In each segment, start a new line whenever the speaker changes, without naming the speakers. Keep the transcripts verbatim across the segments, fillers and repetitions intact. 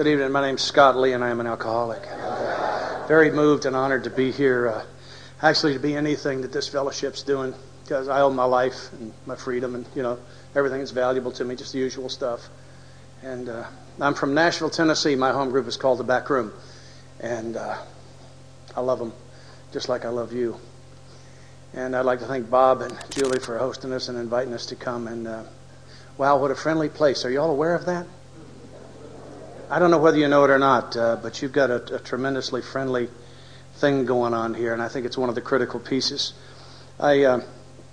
Good evening. My name's Scott Lee, and I am an alcoholic. And, uh, very moved and honored to be here. Uh, actually, to be anything that this fellowship's doing, because I owe my life and my freedom, and you know everything that's valuable to me, just the usual stuff. And uh, I'm from Nashville, Tennessee. My home group is called the Back Room, and uh, I love them just like I love you. And I'd like to thank Bob and Julie for hosting us and inviting us to come. And uh, wow, what a friendly place! Are you all aware of that? I don't know whether you know it or not, uh, but you've got a, a tremendously friendly thing going on here, and I think it's one of the critical pieces. I uh,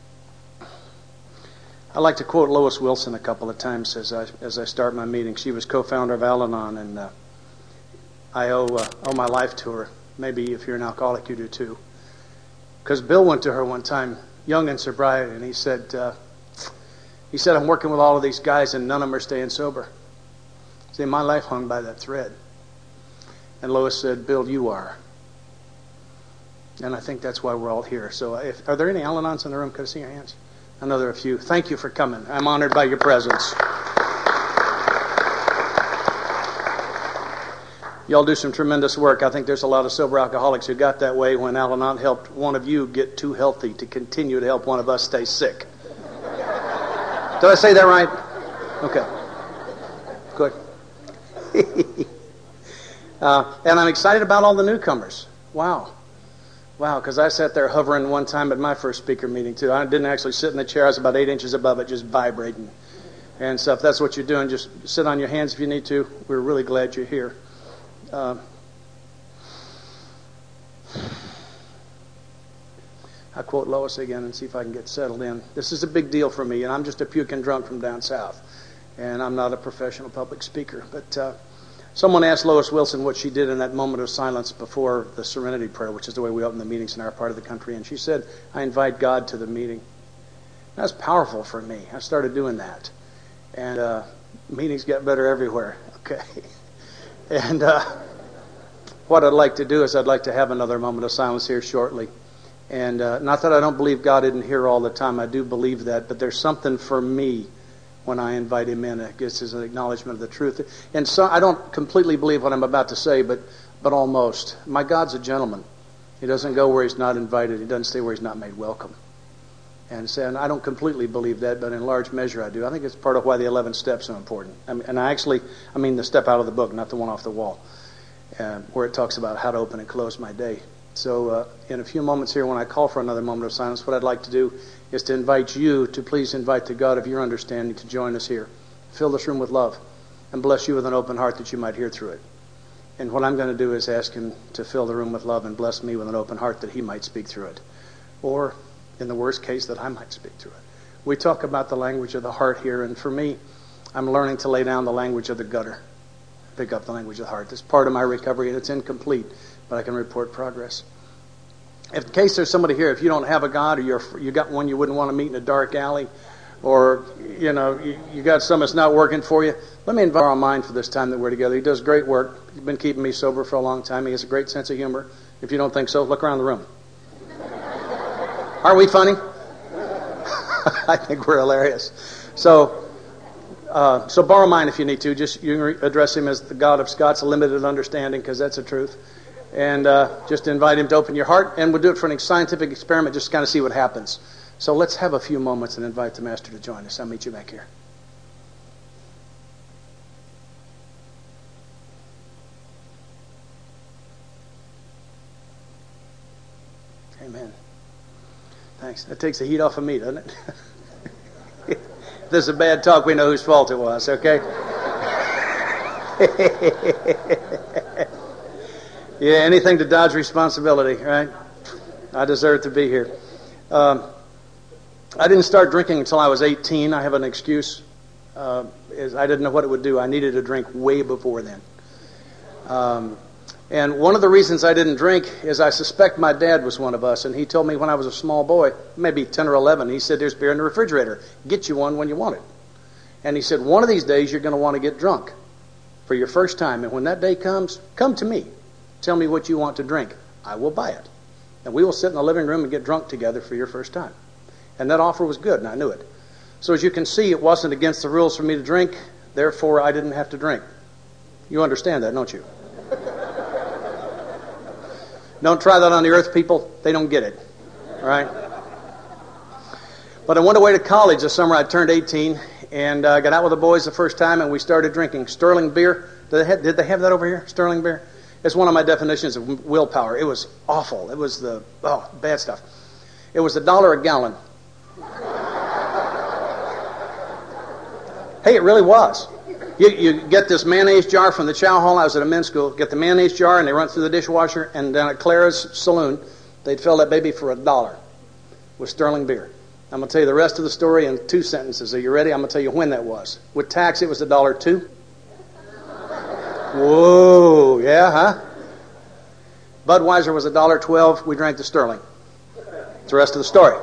I like to quote Lois Wilson a couple of times as I as I start my meeting. She was co-founder of Al-Anon, and uh, I owe uh, owe my life to her. Maybe if you're an alcoholic, you do too. Because Bill went to her one time, young in sobriety, and he said, uh, he said, "I'm working with all of these guys, and none of them are staying sober." See, my life hung by that thread. And Lois said, "Bill, you are." And I think that's why we're all here. So if, are there any Al-Anons in the room? Could I see your hands? I know there are a few. Thank you for coming. I'm honored by your presence. Y'all do some tremendous work. I think there's a lot of sober alcoholics who got that way when Al-Anon helped one of you get too healthy to continue to help one of us stay sick. Did I say that right? Okay. Good. uh, and I'm excited about all the newcomers. Wow. Wow, because I sat there hovering one time at my first speaker meeting, too. I didn't actually sit in the chair. I was about eight inches above it, just vibrating and stuff. That's what you're doing. Just sit on your hands if you need to. We're really glad you're here. Uh, I'll quote Lois again and see if I can get settled in. This is a big deal for me, and I'm just a puking drunk from down south. And I'm not a professional public speaker. But uh, someone asked Lois Wilson what she did in that moment of silence before the Serenity Prayer, which is the way we open the meetings in our part of the country. And she said, "I invite God to the meeting." That's powerful for me. I started doing that. And uh, meetings get better everywhere. Okay. And uh, what I'd like to do is I'd like to have another moment of silence here shortly. And uh, not that I don't believe God isn't here all the time. I do believe that. But there's something for me when I invite him in. I guess is an acknowledgement of the truth. And so I don't completely believe what I'm about to say, but but almost. My God's a gentleman. He doesn't go where he's not invited. He doesn't stay where he's not made welcome. And so, and I don't completely believe that, but in large measure I do. I think it's part of why the eleven steps are important. I mean, and I actually, I mean the step out of the book, not the one off the wall, uh, where it talks about how to open and close my day. So uh, in a few moments here, when I call for another moment of silence, what I'd like to do is to invite you to please invite the God of your understanding to join us here. Fill this room with love and bless you with an open heart that you might hear through it. And what I'm going to do is ask him to fill the room with love and bless me with an open heart that he might speak through it. Or, in the worst case, that I might speak through it. We talk about the language of the heart here, and for me, I'm learning to lay down the language of the gutter, pick up the language of the heart. That's part of my recovery, and it's incomplete, but I can report progress. If in case there's somebody here, if you don't have a God, or you're, you got one you wouldn't want to meet in a dark alley, or you know you, you got some that's not working for you, let me invite our mind for this time that we're together. He does great work. He's been keeping me sober for a long time. He has a great sense of humor. If you don't think so, look around the room. Are we funny? I think we're hilarious. So, uh, so borrow mine if you need to. Just you can address him as the God of Scott's limited understanding, because that's the truth. And uh, just invite him to open your heart, and we'll do it for an scientific experiment, just to kind of see what happens. So let's have a few moments and invite the Master to join us. I'll meet you back here. Amen. Thanks. That takes the heat off of me, doesn't it? If this is a bad talk, we know whose fault it was, okay? Yeah, anything to dodge responsibility, right? I deserve to be here. Um, I didn't start drinking until I was eighteen. I have an excuse. Uh, is I didn't know what it would do. I needed a drink way before then. Um, and one of the reasons I didn't drink is I suspect my dad was one of us. And he told me when I was a small boy, maybe ten or eleven, he said, "There's beer in the refrigerator. Get you one when you want it." And he said, "One of these days you're going to want to get drunk for your first time. And when that day comes, come to me. Tell me what you want to drink. I will buy it. And we will sit in the living room and get drunk together for your first time." And that offer was good, and I knew it. So as you can see, it wasn't against the rules for me to drink. Therefore, I didn't have to drink. You understand that, don't you? Don't try that on the earth, people. They don't get it. All right? But I went away to college the summer I turned eighteen, and uh, got out with the boys the first time, and we started drinking Sterling beer. Did they have, did they have that over here, Sterling beer? It's one of my definitions of willpower. It was awful. It was the, oh, bad stuff. It was a dollar a gallon. Hey, it really was. You, you get this mayonnaise jar from the chow hall. I was at a men's school. Get the mayonnaise jar, and they run it through the dishwasher. And down at Clara's Saloon, they'd fill that baby for a dollar with Sterling beer. I'm going to tell you the rest of the story in two sentences. Are you ready? I'm going to tell you when that was. With tax, it was a dollar two. Whoa, yeah, huh? Budweiser was a dollar twelve. We drank the Sterling. That's the rest of the story.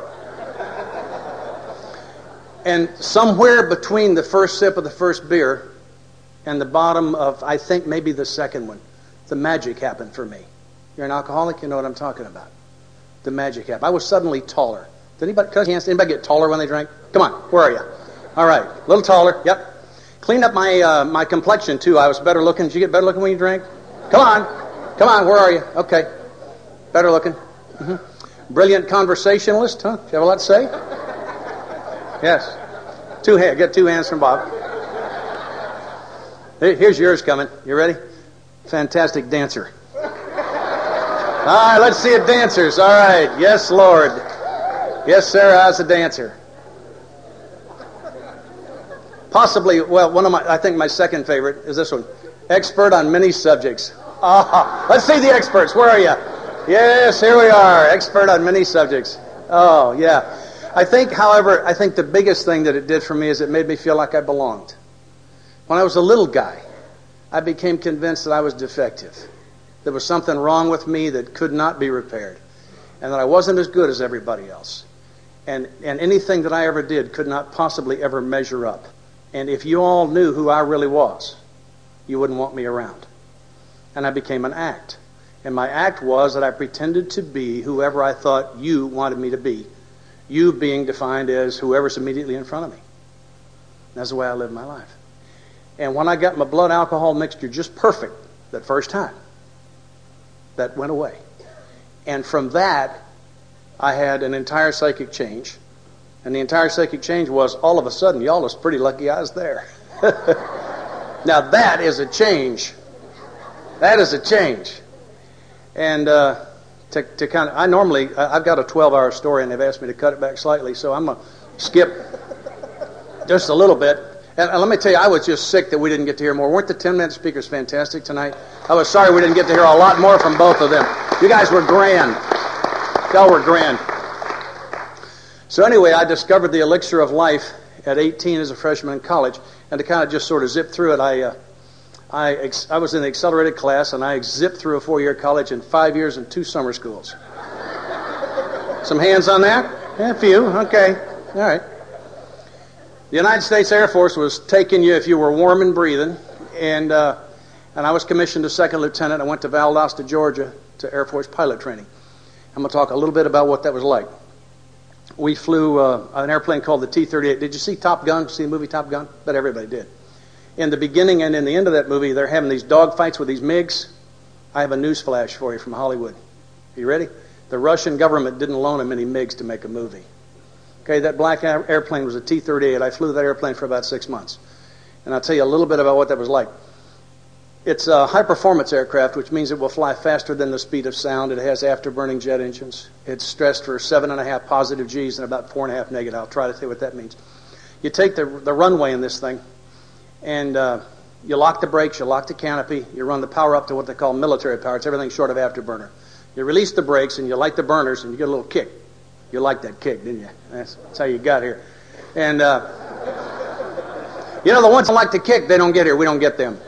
And somewhere between the first sip of the first beer and the bottom of, I think, maybe the second one, the magic happened for me. You're an alcoholic, you know what I'm talking about. The magic happened. I was suddenly taller. Did anybody, can anybody get taller when they drank? Come on, where are you? All right, a little taller, yep. Cleaned up my uh, my complexion, too. I was better looking. Did you get better looking when you drank? Come on, come on, where are you? Okay, better looking. Mm-hmm. Brilliant conversationalist, huh? Do you have a lot to say? Yes. Two hands. Get two hands from Bob. Here's yours coming. You ready? Fantastic dancer. All right, let's see it, dancers. All right. Yes, Lord. Yes, sir. How's the dancer? Possibly, well, one of my, I think my second favorite is this one. Expert on many subjects. Ah, let's see the experts. Where are you? Yes, here we are. Expert on many subjects. Oh, yeah. I think, however, I think the biggest thing that it did for me is it made me feel like I belonged. When I was a little guy, I became convinced that I was defective. There was something wrong with me that could not be repaired. And that I wasn't as good as everybody else. And, and anything that I ever did could not possibly ever measure up. And if you all knew who I really was, you wouldn't want me around. And I became an act. And my act was that I pretended to be whoever I thought you wanted me to be. You being defined as whoever's immediately in front of me. That's the way I lived my life. And when I got my blood alcohol mixture just perfect that first time, that went away. And from that, I had an entire psychic change. And the entire psychic change was, all of a sudden, y'all was pretty lucky I was there. Now that is a change. That is a change. And uh, to, to kind of, I normally, I've got a twelve-hour story, and they've asked me to cut it back slightly, so I'm going to skip just a little bit. And, and let me tell you, I was just sick that we didn't get to hear more. Weren't the ten-minute speakers fantastic tonight? I was sorry we didn't get to hear a lot more from both of them. You guys were grand. Y'all were grand. So anyway, I discovered the elixir of life at eighteen as a freshman in college, and to kind of just sort of zip through it, I uh, I, ex- I was in the accelerated class, and I zipped through a four-year college in five years and two summer schools. Some hands on that? Yeah, a few. Okay. All right. The United States Air Force was taking you if you were warm and breathing, and uh, and I was commissioned as second lieutenant. I went to Valdosta, Georgia, to Air Force pilot training. I'm going to talk a little bit about what that was like. We flew uh, an airplane called the T thirty-eight. Did you see Top Gun? See the movie Top Gun? Bet everybody did. In the beginning and in the end of that movie, they're having these dog fights with these MiGs. I have a news flash for you from Hollywood. Are you ready? The Russian government didn't loan them any MiGs to make a movie. Okay, that black airplane was a T thirty-eight. I flew that airplane for about six months. And I'll tell you a little bit about what that was like. It's a high-performance aircraft, which means it will fly faster than the speed of sound. It has afterburning jet engines. It's stressed for seven and a half positive G's and about four and a half negative. I'll try to tell you what that means. You take the, the runway in this thing, and uh, you lock the brakes, you lock the canopy, you run the power up to what they call military power. It's everything short of afterburner. You release the brakes, and you light the burners, and you get a little kick. You liked that kick, didn't you? That's, that's how you got here. And, uh, you know, the ones that like to kick, they don't get here. We don't get them.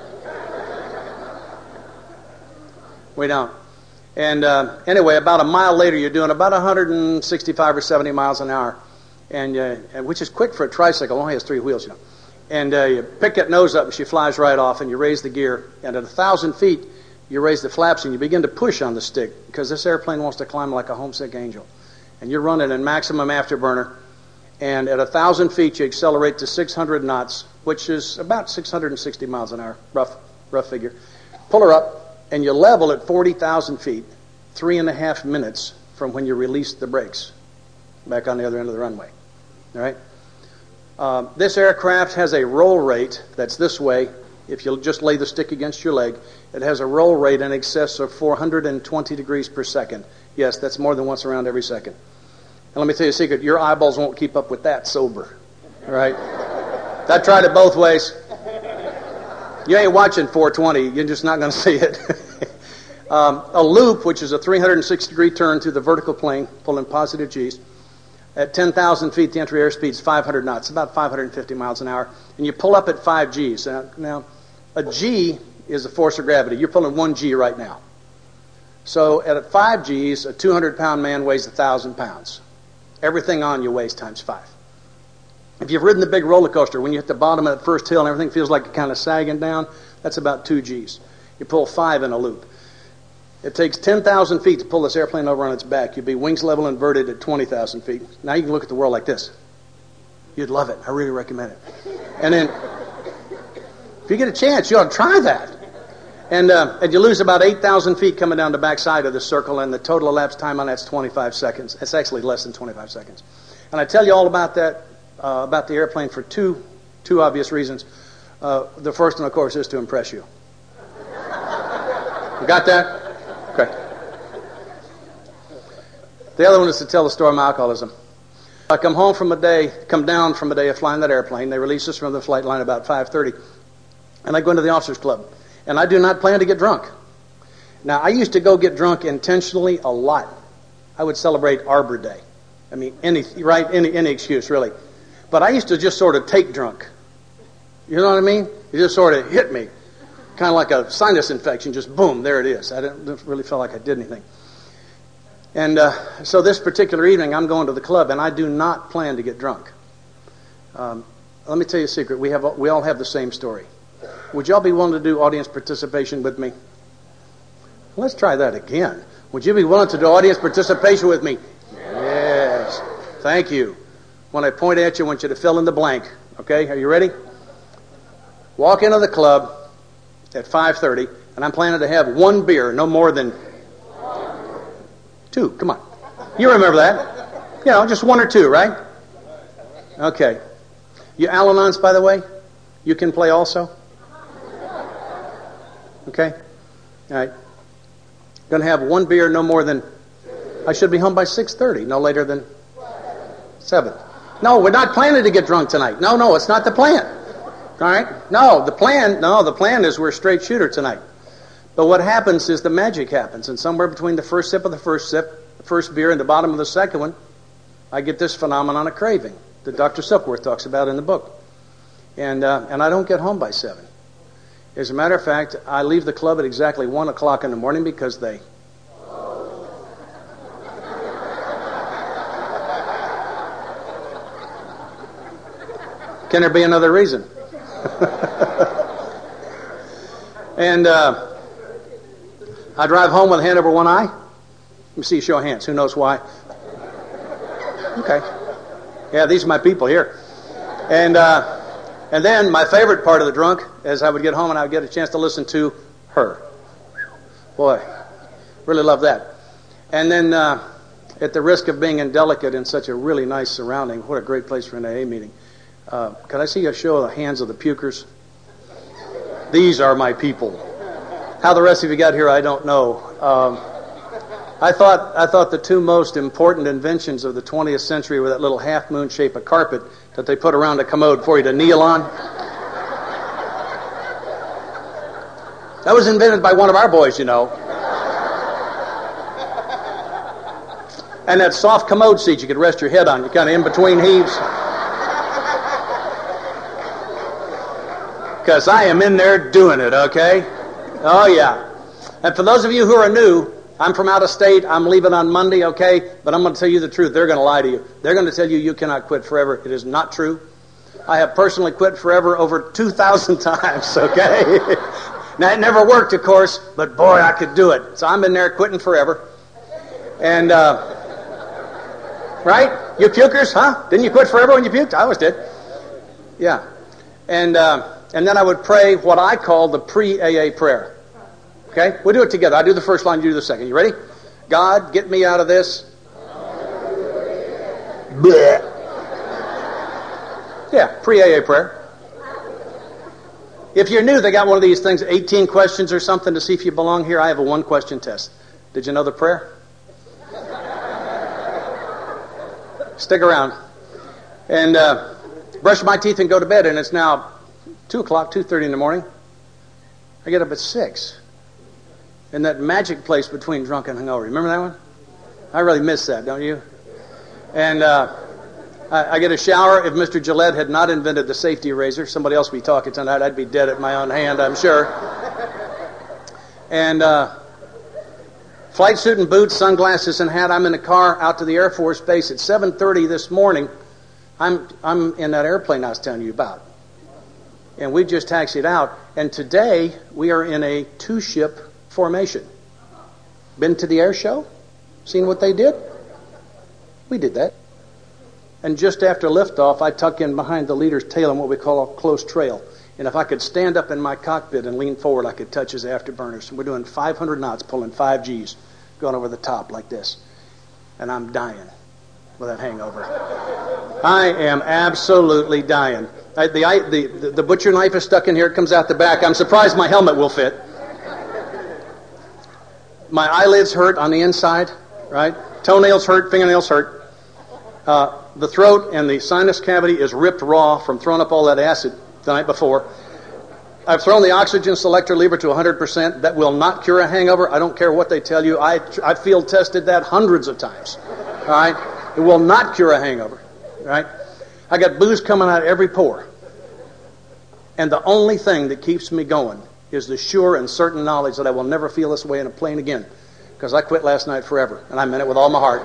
We don't. And uh, anyway, about a mile later, you're doing about one hundred sixty-five or seventy miles an hour, and uh, which is quick for a tricycle. It only has three wheels, you know. And uh, you pick that nose up, and she flies right off, and you raise the gear. And at one thousand feet, you raise the flaps, and you begin to push on the stick, because this airplane wants to climb like a homesick angel. And you're running in maximum afterburner. And at one thousand feet, you accelerate to six hundred knots, which is about six hundred sixty miles an hour, rough, rough figure. Pull her up, and you level at forty thousand feet, three and a half minutes from when you release the brakes, back on the other end of the runway. All right? Uh, this aircraft has a roll rate that's this way. If you'll just lay the stick against your leg, it has a roll rate in excess of four hundred twenty degrees per second. Yes, that's more than once around every second. And let me tell you a secret, your eyeballs won't keep up with that sober. All right? I tried it both ways. You ain't watching four twenty. You're just not going to see it. um, a loop, which is a three hundred sixty degree turn through the vertical plane, pulling positive G's. At ten thousand feet, the entry airspeed is five hundred knots, about five hundred fifty miles an hour. And you pull up at five G's. Now, now, a G is a force of gravity. You're pulling one G right now. So at five G's, a two hundred pound man weighs one thousand pounds. Everything on you weighs times five. If you've ridden the big roller coaster, when you hit the bottom of that first hill and everything feels like you're kind of sagging down, that's about two G's. You pull five in a loop. It takes ten thousand feet to pull this airplane over on its back. You'd be wings level inverted at twenty thousand feet. Now you can look at the world like this. You'd love it. I really recommend it. And then, if you get a chance, you ought to try that. And, uh, and you lose about eight thousand feet coming down the backside of the circle, and the total elapsed time on that's twenty-five seconds. It's actually less than twenty-five seconds. And I tell you all about that, uh, about the airplane for two, two obvious reasons. Uh, the first one, of course, is to impress you. You got that? Okay. The other one is to tell the story of my alcoholism. I come home from a day, come down from a day of flying that airplane. They release us from the flight line about five thirty. And I go into the officers' club. And I do not plan to get drunk. Now, I used to go get drunk intentionally a lot. I would celebrate Arbor Day. I mean, any, right, any, any excuse, really. But I used to just sort of take drunk. You know what I mean? It just sort of hit me. Kind of like a sinus infection, just boom, there it is. I didn't really feel like I did anything. And uh, so this particular evening, I'm going to the club, and I do not plan to get drunk. Um, let me tell you a secret. We have we all have the same story. Would y'all be willing to do audience participation with me? Let's try that again. Would you be willing to do audience participation with me? Yes. Thank you. When I point at you, I want you to fill in the blank. Okay? Are you ready? Walk into the club at five thirty, and I'm planning to have one beer, no more than two. Come on. You remember that. You know, just one or two, right? Okay. You Al-Anons, by the way? You can play also? Okay? All right. Going to have one beer, no more than... I should be home by six thirty, no later than seven. No, we're not planning to get drunk tonight. No, no, it's not the plan. All right? No, the plan, no, the plan is we're straight shooter tonight. But what happens is the magic happens. And somewhere between the first sip of the first sip, the first beer, and the bottom of the second one, I get this phenomenon of craving that Doctor Silkworth talks about in the book. And uh, and I don't get home by seven. As a matter of fact, I leave the club at exactly one o'clock in the morning because they... Can there be another reason? And uh, I drive home with a hand over one eye. Let me see you show of hands. Who knows why? Okay. Yeah, these are my people here. And uh, and then my favorite part of the drunk is I would get home and I would get a chance to listen to her. Boy, really love that. And then uh, at the risk of being indelicate in such a really nice surrounding, what a great place for an A A meeting. Uh, can I see a show of the hands of the pukers? These are my people. How the rest of you got here, I don't know. Um, I thought I thought the two most important inventions of the twentieth century were that little half-moon shape of carpet that they put around a commode for you to kneel on. That was invented by one of our boys, you know. And that soft commode seat you could rest your head on. You kind of in between heaves. Because I am in there doing it, okay? Oh, yeah. And for those of you who are new, I'm from out of state. I'm leaving on Monday, okay? But I'm going to tell you the truth. They're going to lie to you. They're going to tell you you cannot quit forever. It is not true. I have personally quit forever over two thousand times, okay? Now, it never worked, of course, but boy, I could do it. So I'm in there quitting forever. And, uh, right? You pukers, huh? Didn't you quit forever when you puked? I always did. Yeah. And, uh, and then I would pray what I call the pre-A A prayer. Okay? We'll do it together. I do the first line, you do the second. You ready? God, get me out of this. Blech. Yeah, pre-A A prayer. If you're new, they got one of these things, eighteen questions or something to see if you belong here. I have a one-question test. Did you know the prayer? Stick around. And uh, brush my teeth and go to bed, and it's now two o'clock, two thirty in the morning. I get up at six. In that magic place between drunk and hungover. Remember that one? I really miss that, don't you? And uh, I, I get a shower. If Mister Gillette had not invented the safety razor, somebody else would be talking tonight. I'd be dead at my own hand, I'm sure. And uh, flight suit and boots, sunglasses and hat. I'm in the car out to the Air Force Base at seven thirty this morning. I'm I'm in that airplane I was telling you about. And we've just taxied out. And today we are in a two-ship formation. Been to the air show? Seen what they did? We did that. And just after liftoff, I tuck in behind the leader's tail in what we call a close trail. And if I could stand up in my cockpit and lean forward, I could touch his afterburners. And we're doing five hundred knots, pulling five G's, going over the top like this. And I'm dying with that hangover. I am absolutely dying. I, the, I, the, the, the butcher knife is stuck in here. It comes out the back. I'm surprised my helmet will fit. My eyelids hurt on the inside, right? Toenails hurt, fingernails hurt. Uh, the throat and the sinus cavity is ripped raw from throwing up all that acid the night before. I've thrown the oxygen selector lever to one hundred percent. That will not cure a hangover. I don't care what they tell you. I, I field tested that hundreds of times. All right? It will not cure a hangover. All right? I got booze coming out every pore. And the only thing that keeps me going is the sure and certain knowledge that I will never feel this way in a plane again. Because I quit last night forever. And I meant it with all my heart.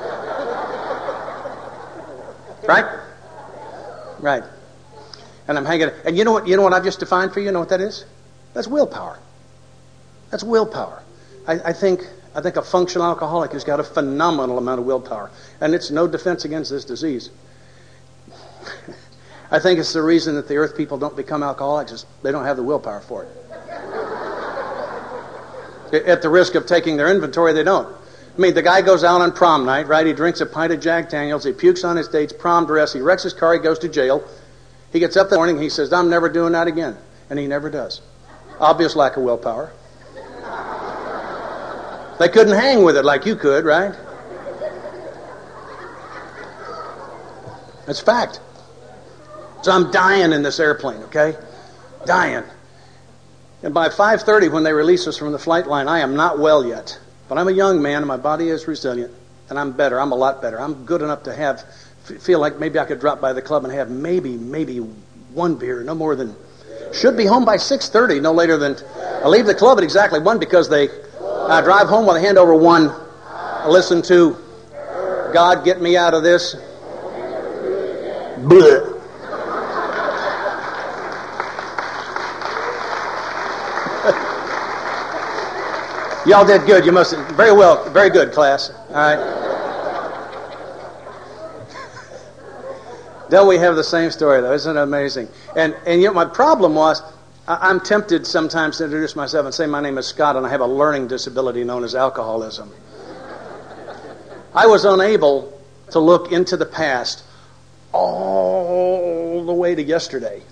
Right? Right. And I'm hanging. And you know what? You know what I've just defined for you? You know what that is? That's willpower. That's willpower. I, I think. I think a functional alcoholic has got a phenomenal amount of willpower, and it's no defense against this disease. I think it's the reason that the earth people don't become alcoholics is they don't have the willpower for it. At the risk of taking their inventory, they don't. I mean, the guy goes out on prom night, right? He drinks a pint of Jack Daniels. He pukes on his date's prom dress. He wrecks his car. He goes to jail. He gets up that morning. He says, I'm never doing that again. And he never does. Obvious lack of willpower. They couldn't hang with it like you could, right? It's fact. So I'm dying in this airplane, okay? Dying. And by five thirty, when they release us from the flight line, I am not well yet. But I'm a young man, and my body is resilient. And I'm better. I'm a lot better. I'm good enough to have, feel like maybe I could drop by the club and have maybe, maybe one beer, no more than, should be home by six thirty, no later than, I leave the club at exactly one because they, I drive home with a hand over one, I listen to, God, get me out of this. Blech. Y'all did good. You must have, very well, very good, class. All right. Don't we have the same story, though? Isn't it amazing? And and you know, my problem was, I, I'm tempted sometimes to introduce myself and say my name is Scott and I have a learning disability known as alcoholism. I was unable to look into the past all the way to yesterday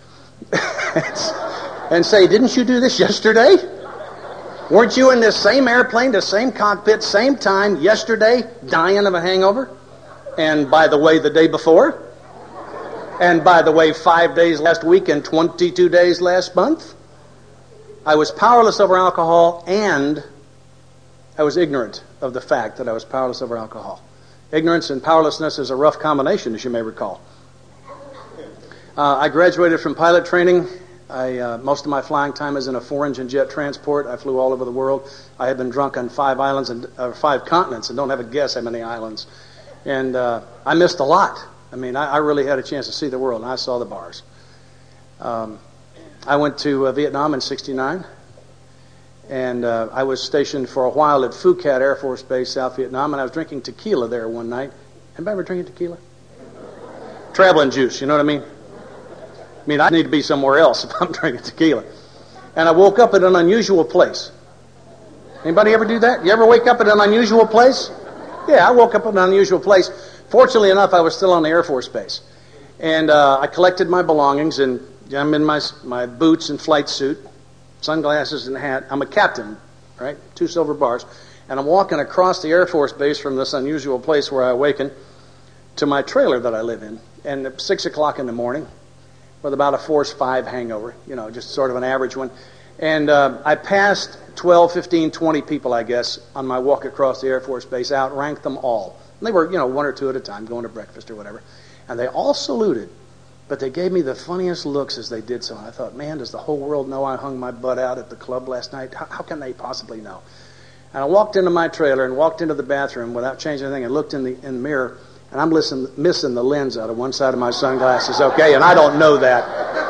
and say, didn't you do this yesterday? Weren't you in this same airplane, the same cockpit, same time, yesterday, dying of a hangover? And by the way, the day before? And by the way, five days last week and twenty-two days last month? I was powerless over alcohol, and I was ignorant of the fact that I was powerless over alcohol. Ignorance and powerlessness is a rough combination, as you may recall. Uh, I graduated from pilot training. I, uh, most of my flying time is in a four-engine jet transport. I flew all over the world. I have been drunk on five islands and uh, five continents, and don't have a guess how many islands. And uh, I missed a lot. I mean, I, I really had a chance to see the world, and I saw the bars. Um, I went to uh, Vietnam in sixty-nine, and uh, I was stationed for a while at Phuket Air Force Base, South Vietnam, and I was drinking tequila there one night. Anybody ever drinking tequila? Traveling juice, you know what I mean? mean, I need to be somewhere else if I'm drinking tequila. And I woke up at an unusual place. Anybody ever do that? You ever wake up at an unusual place? Yeah, I woke up at an unusual place. Fortunately enough, I was still on the Air Force Base. And uh, I collected my belongings, and I'm in my my boots and flight suit, sunglasses and hat. I'm a captain, right? Two silver bars. And I'm walking across the Air Force Base from this unusual place where I awakened to my trailer that I live in. And at six o'clock in the morning, with about a force five hangover, you know, just sort of an average one. And uh, I passed twelve, fifteen, twenty people, I guess, on my walk across the Air Force Base, outranked them all. And they were, you know, one or two at a time, going to breakfast or whatever. And they all saluted, but they gave me the funniest looks as they did so. And I thought, man, does the whole world know I hung my butt out at the club last night? How, how can they possibly know? And I walked into my trailer and walked into the bathroom without changing anything and looked in the, in the mirror, and I'm listen, missing the lens out of one side of my sunglasses, okay? And I don't know that.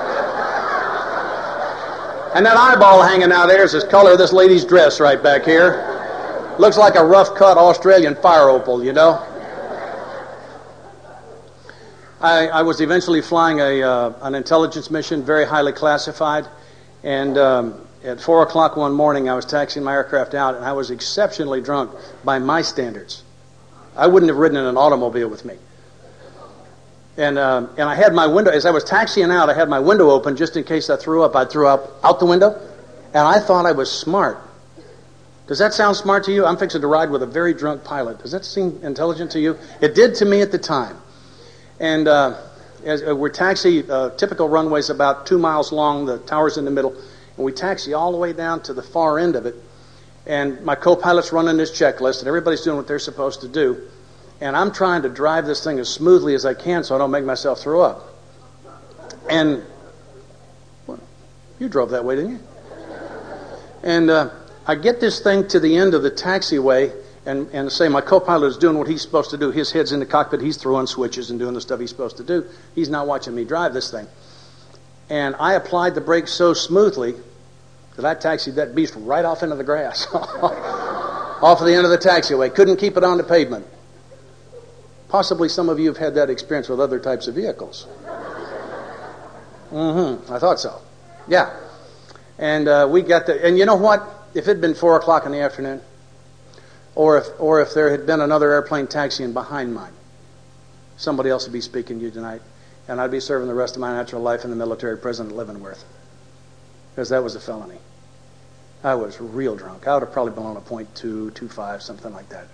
And that eyeball hanging out there is the color of this lady's dress right back here. Looks like a rough-cut Australian fire opal, you know? I, I was eventually flying a uh, an intelligence mission, very highly classified, and um, at four o'clock one morning I was taxiing my aircraft out, and I was exceptionally drunk by my standards. I wouldn't have ridden in an automobile with me. And uh, and I had my window, as I was taxiing out, I had my window open just in case I threw up. I threw up out the window, and I thought I was smart. Does that sound smart to you? I'm fixing to ride with a very drunk pilot. Does that seem intelligent to you? It did to me at the time. And uh, as uh, we're taxi, uh, typical runway's about two miles long, the tower's in the middle, and we taxi all the way down to the far end of it. And my co-pilot's running this checklist, and everybody's doing what they're supposed to do. And I'm trying to drive this thing as smoothly as I can so I don't make myself throw up. And well, you drove that way, didn't you? And uh, I get this thing to the end of the taxiway, and, and say my co-pilot is doing what he's supposed to do. His head's in the cockpit. He's throwing switches and doing the stuff he's supposed to do. He's not watching me drive this thing. And I applied the brakes so smoothly that I taxied that beast right off into the grass. Off of the end of the taxiway. Couldn't keep it on the pavement. Possibly some of you have had that experience with other types of vehicles. Mm-hmm. I thought so. Yeah. And uh, we got the... And you know what? If it had been four o'clock in the afternoon, or if or if there had been another airplane taxiing behind mine, somebody else would be speaking to you tonight, and I'd be serving the rest of my natural life in the military prison at Leavenworth, because that was a felony. I was real drunk. I would have probably been on a point two, two five, something like that.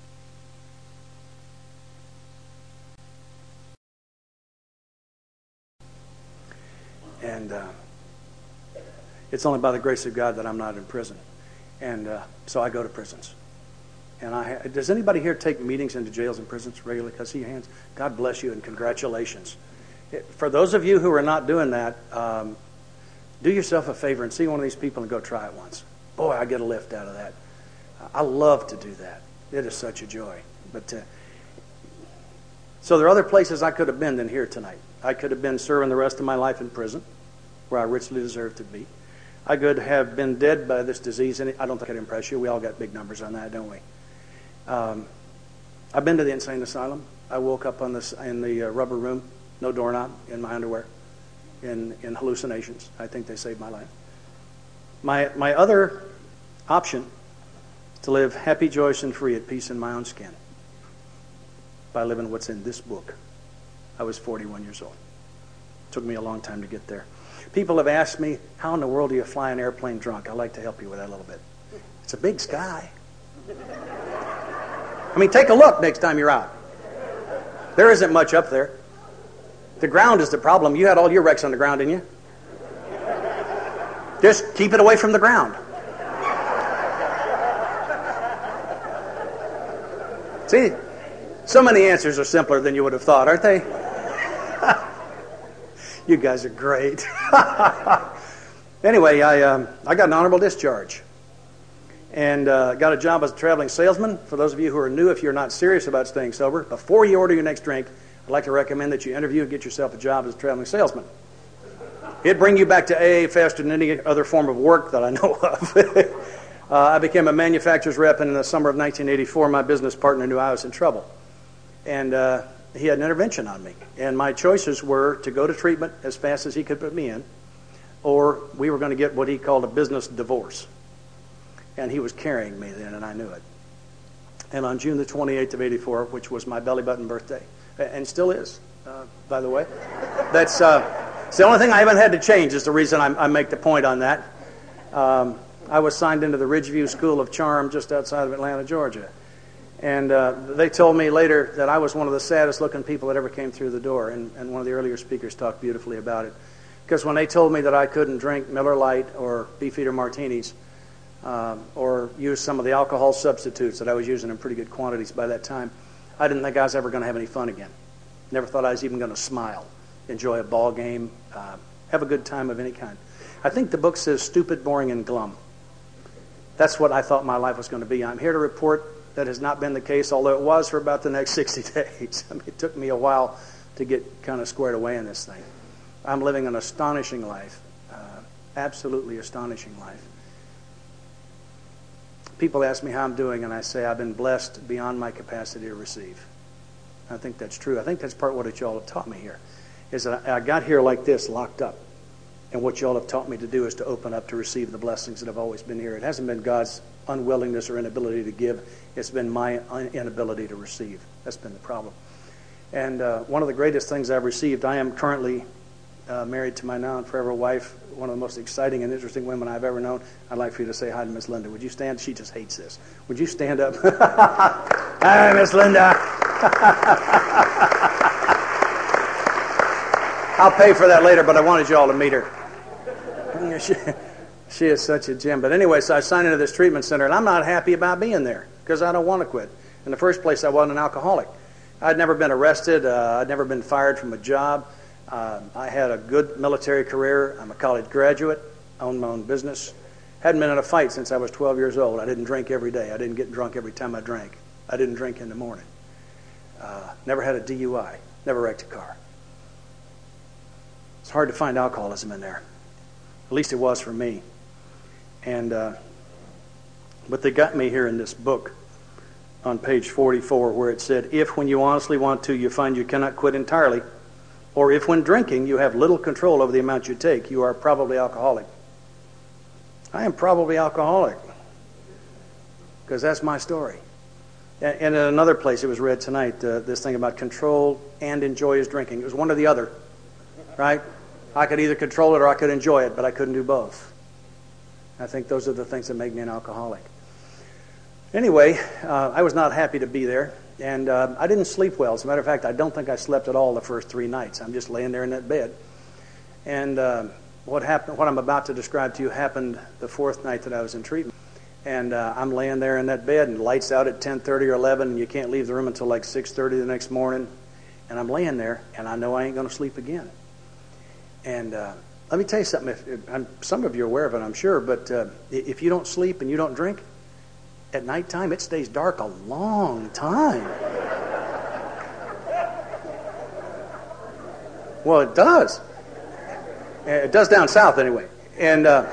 And uh, it's only by the grace of God that I'm not in prison. And uh, so I go to prisons. And I ha- does anybody here take meetings into jails and prisons regularly? Can I see your hands? God bless you and congratulations. It, for those of you who are not doing that, um, do yourself a favor and see one of these people and go try it once. Boy, I get a lift out of that. I love to do that. It is such a joy. But uh, so there are other places I could have been than here tonight. I could have been serving the rest of my life in prison, where I richly deserve to be. I could have been dead by this disease, and I don't think I'd impress you. We all got big numbers on that, don't we? Um, I've been to the insane asylum. I woke up on this in the uh, rubber room, no doorknob, in my underwear, in in hallucinations. I think they saved my life. My my other option is to live happy, joyous, and free at peace in my own skin by living what's in this book. I was forty-one years old. It took me a long time to get there. People have asked me, how in the world do you fly an airplane drunk? I'd like to help you with that a little bit. It's a big sky. I mean, take a look next time you're out. There isn't much up there. The ground is the problem. You had all your wrecks on the ground, didn't you? Just keep it away from the ground. See, so many answers are simpler than you would have thought, aren't they? You guys are great. Anyway, I um, I got an honorable discharge. And uh, got a job as a traveling salesman. For those of you who are new, if you're not serious about staying sober, before you order your next drink, I'd like to recommend that you interview and get yourself a job as a traveling salesman. It'd bring you back to A A faster than any other form of work that I know of. uh, I became a manufacturer's rep, and in the summer of nineteen eighty-four, my business partner knew I was in trouble. And uh, he had an intervention on me. And my choices were to go to treatment as fast as he could put me in, or we were going to get what he called a business divorce. And he was carrying me then, and I knew it. And on June the twenty-eighth of eighty-four, which was my belly button birthday, and still is, uh, by the way, that's uh, it's the only thing I haven't had to change is the reason I, I make the point on that. Um, I was signed into the Ridgeview School of Charm just outside of Atlanta, Georgia. And uh, they told me later that I was one of the saddest looking people that ever came through the door. And, and one of the earlier speakers talked beautifully about it. Because when they told me that I couldn't drink Miller Lite or Beefeater martinis uh, or use some of the alcohol substitutes that I was using in pretty good quantities by that time, I didn't think I was ever going to have any fun again. Never thought I was even going to smile, enjoy a ball game, uh, have a good time of any kind. I think the book says stupid, boring, and glum. That's what I thought my life was going to be. I'm here to report that has not been the case, although it was for about the next sixty days. I mean, it took me a while to get kind of squared away in this thing. I'm living an astonishing life, uh, absolutely astonishing life. People ask me how I'm doing, and I say I've been blessed beyond my capacity to receive. I think that's true. I think that's part of what y'all have taught me here, is that I got here like this, locked up. And what y'all have taught me to do is to open up to receive the blessings that have always been here. It hasn't been God's unwillingness or inability to give. It's been my inability to receive. That's been the problem. And uh, one of the greatest things I've received, I am currently uh, married to my now and forever wife, one of the most exciting and interesting women I've ever known. I'd like for you to say hi to Miss Linda. Would you stand? She just hates this. Would you stand up? Hi, Miss Linda. I'll pay for that later, but I wanted you all to meet her. She, she is such a gem. But anyway, so I signed into this treatment center, and I'm not happy about being there because I don't want to quit. In the first place, I wasn't an alcoholic. I'd never been arrested. Uh, I'd never been fired from a job. Uh, I had a good military career. I'm a college graduate, owned my own business. Hadn't been in a fight since I was twelve years old. I didn't drink every day. I didn't get drunk every time I drank. I didn't drink in the morning. Uh, never had a D U I. Never wrecked a car. It's hard to find alcoholism in there. At least it was for me. And uh, but they got me here in this book on page forty-four where it said, if when you honestly want to, you find you cannot quit entirely, or if when drinking you have little control over the amount you take, you are probably alcoholic. I am probably alcoholic because that's my story. And, and in another place it was read tonight, uh, this thing about control and enjoy his drinking. It was one or the other, right? I could either control it or I could enjoy it, but I couldn't do both. I think those are the things that make me an alcoholic. Anyway, uh, I was not happy to be there, and uh, I didn't sleep well. As a matter of fact, I don't think I slept at all the first three nights. I'm just laying there in that bed. And uh, what happened? What I'm about to describe to you happened the fourth night that I was in treatment. And uh, I'm laying there in that bed, and lights out at ten thirty or eleven, and you can't leave the room until like six thirty the next morning. And I'm laying there, and I know I ain't going to sleep again. And uh, let me tell you something. If, if I'm, some of you are aware of it, I'm sure, but uh, if you don't sleep and you don't drink, at nighttime it stays dark a long time. Well, it does. It does down south anyway. And uh,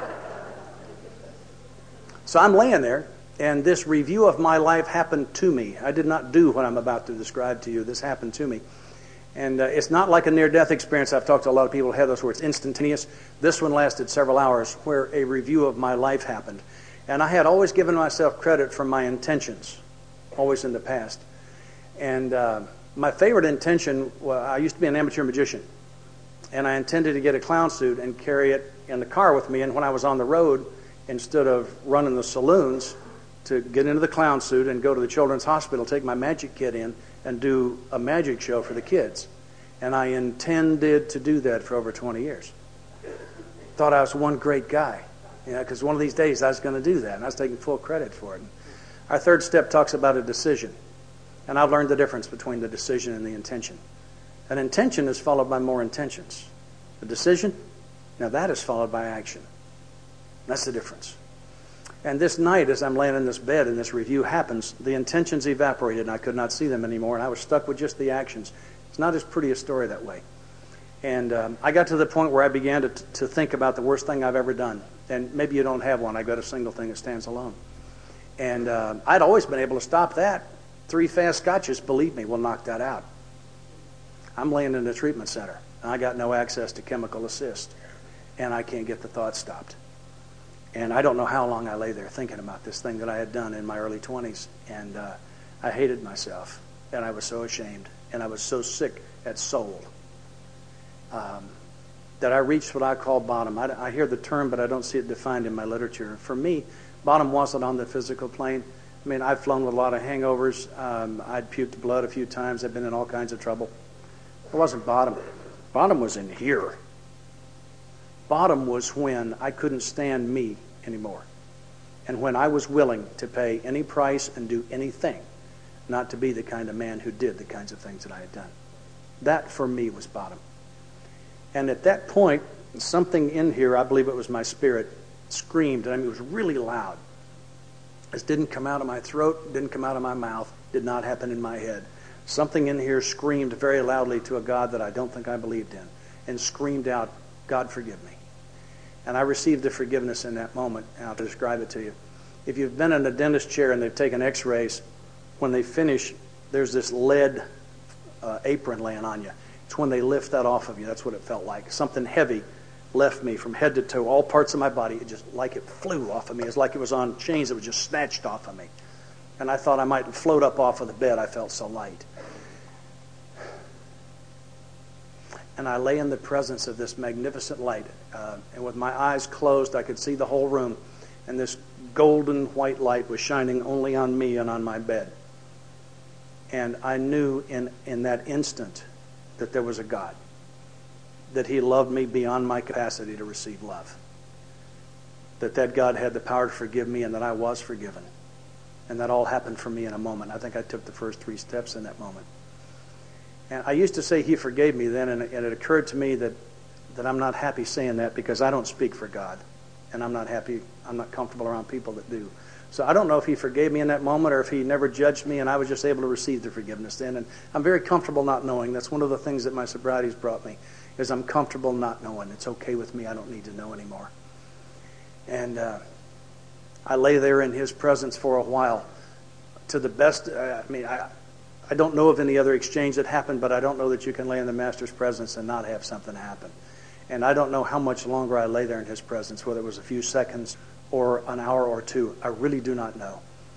so I'm laying there, and this review of my life happened to me. I did not do what I'm about to describe to you. This happened to me. And uh, it's not like a near-death experience. I've talked to a lot of people who have those where it's instantaneous. This one lasted several hours where a review of my life happened. And I had always given myself credit for my intentions, always in the past. And uh, my favorite intention, well, I used to be an amateur magician. And I intended to get a clown suit and carry it in the car with me. And when I was on the road, instead of running the saloons, to get into the clown suit and go to the children's hospital, take my magic kit in, and do a magic show for the kids. And I intended to do that for over twenty years. Thought I was one great guy, you know, because one of these days I was going to do that, and I was taking full credit for it. Our third step talks about a decision, and I've learned the difference between the decision and the intention. An intention is followed by more intentions. A decision, now that is followed by action. That's the difference. And this night, as I'm laying in this bed and this review happens, the intentions evaporated and I could not see them anymore, and I was stuck with just the actions. It's not as pretty a story that way. And um, I got to the point where I began to, to think about the worst thing I've ever done. And maybe you don't have one. I've got a single thing that stands alone. And uh, I'd always been able to stop that. Three fast scotches, believe me, will knock that out. I'm laying in a treatment center. I got no access to chemical assist, and I can't get the thoughts stopped. And I don't know how long I lay there thinking about this thing that I had done in my early twenties, and uh, I hated myself, and I was so ashamed, and I was so sick at soul um, that I reached what I call bottom. I, I hear the term, but I don't see it defined in my literature. For me, bottom wasn't on the physical plane. I mean, I've flown with a lot of hangovers. Um, I'd puked blood a few times. I've been in all kinds of trouble. It wasn't bottom. Bottom was in here. Bottom was when I couldn't stand me anymore. And when I was willing to pay any price and do anything not to be the kind of man who did the kinds of things that I had done. That, for me, was bottom. And at that point, something in here, I believe it was my spirit, screamed. I mean, it was really loud. This didn't come out of my throat, didn't come out of my mouth, did not happen in my head. Something in here screamed very loudly to a God that I don't think I believed in, and screamed out, God, forgive me. And I received the forgiveness in that moment, and I'll describe it to you. If you've been in a dentist chair and they've taken x-rays, when they finish, there's this lead uh, apron laying on you. It's when they lift that off of you. That's what it felt like. Something heavy left me from head to toe, all parts of my body. It just like it flew off of me. It's like it was on chains that was just snatched off of me. And I thought I might float up off of the bed. I felt so light. And I lay in the presence of this magnificent light. Uh, and with my eyes closed, I could see the whole room. And this golden white light was shining only on me and on my bed. And I knew in, in that instant that there was a God. That he loved me beyond my capacity to receive love. That that God had the power to forgive me and that I was forgiven. And that all happened for me in a moment. I think I took the first three steps in that moment. And I used to say he forgave me then, and it, and it occurred to me that, that I'm not happy saying that because I don't speak for God. And I'm not happy, I'm not comfortable around people that do. So I don't know if he forgave me in that moment or if he never judged me and I was just able to receive the forgiveness then. And I'm very comfortable not knowing. That's one of the things that my sobriety's brought me, is I'm comfortable not knowing. It's okay with me. I don't need to know anymore. And uh, I lay there in his presence for a while. To the best, uh, I mean, I, I don't know of any other exchange that happened, but I don't know that you can lay in the Master's presence and not have something happen. And I don't know how much longer I lay there in his presence, whether it was a few seconds or an hour or two. I really do not know.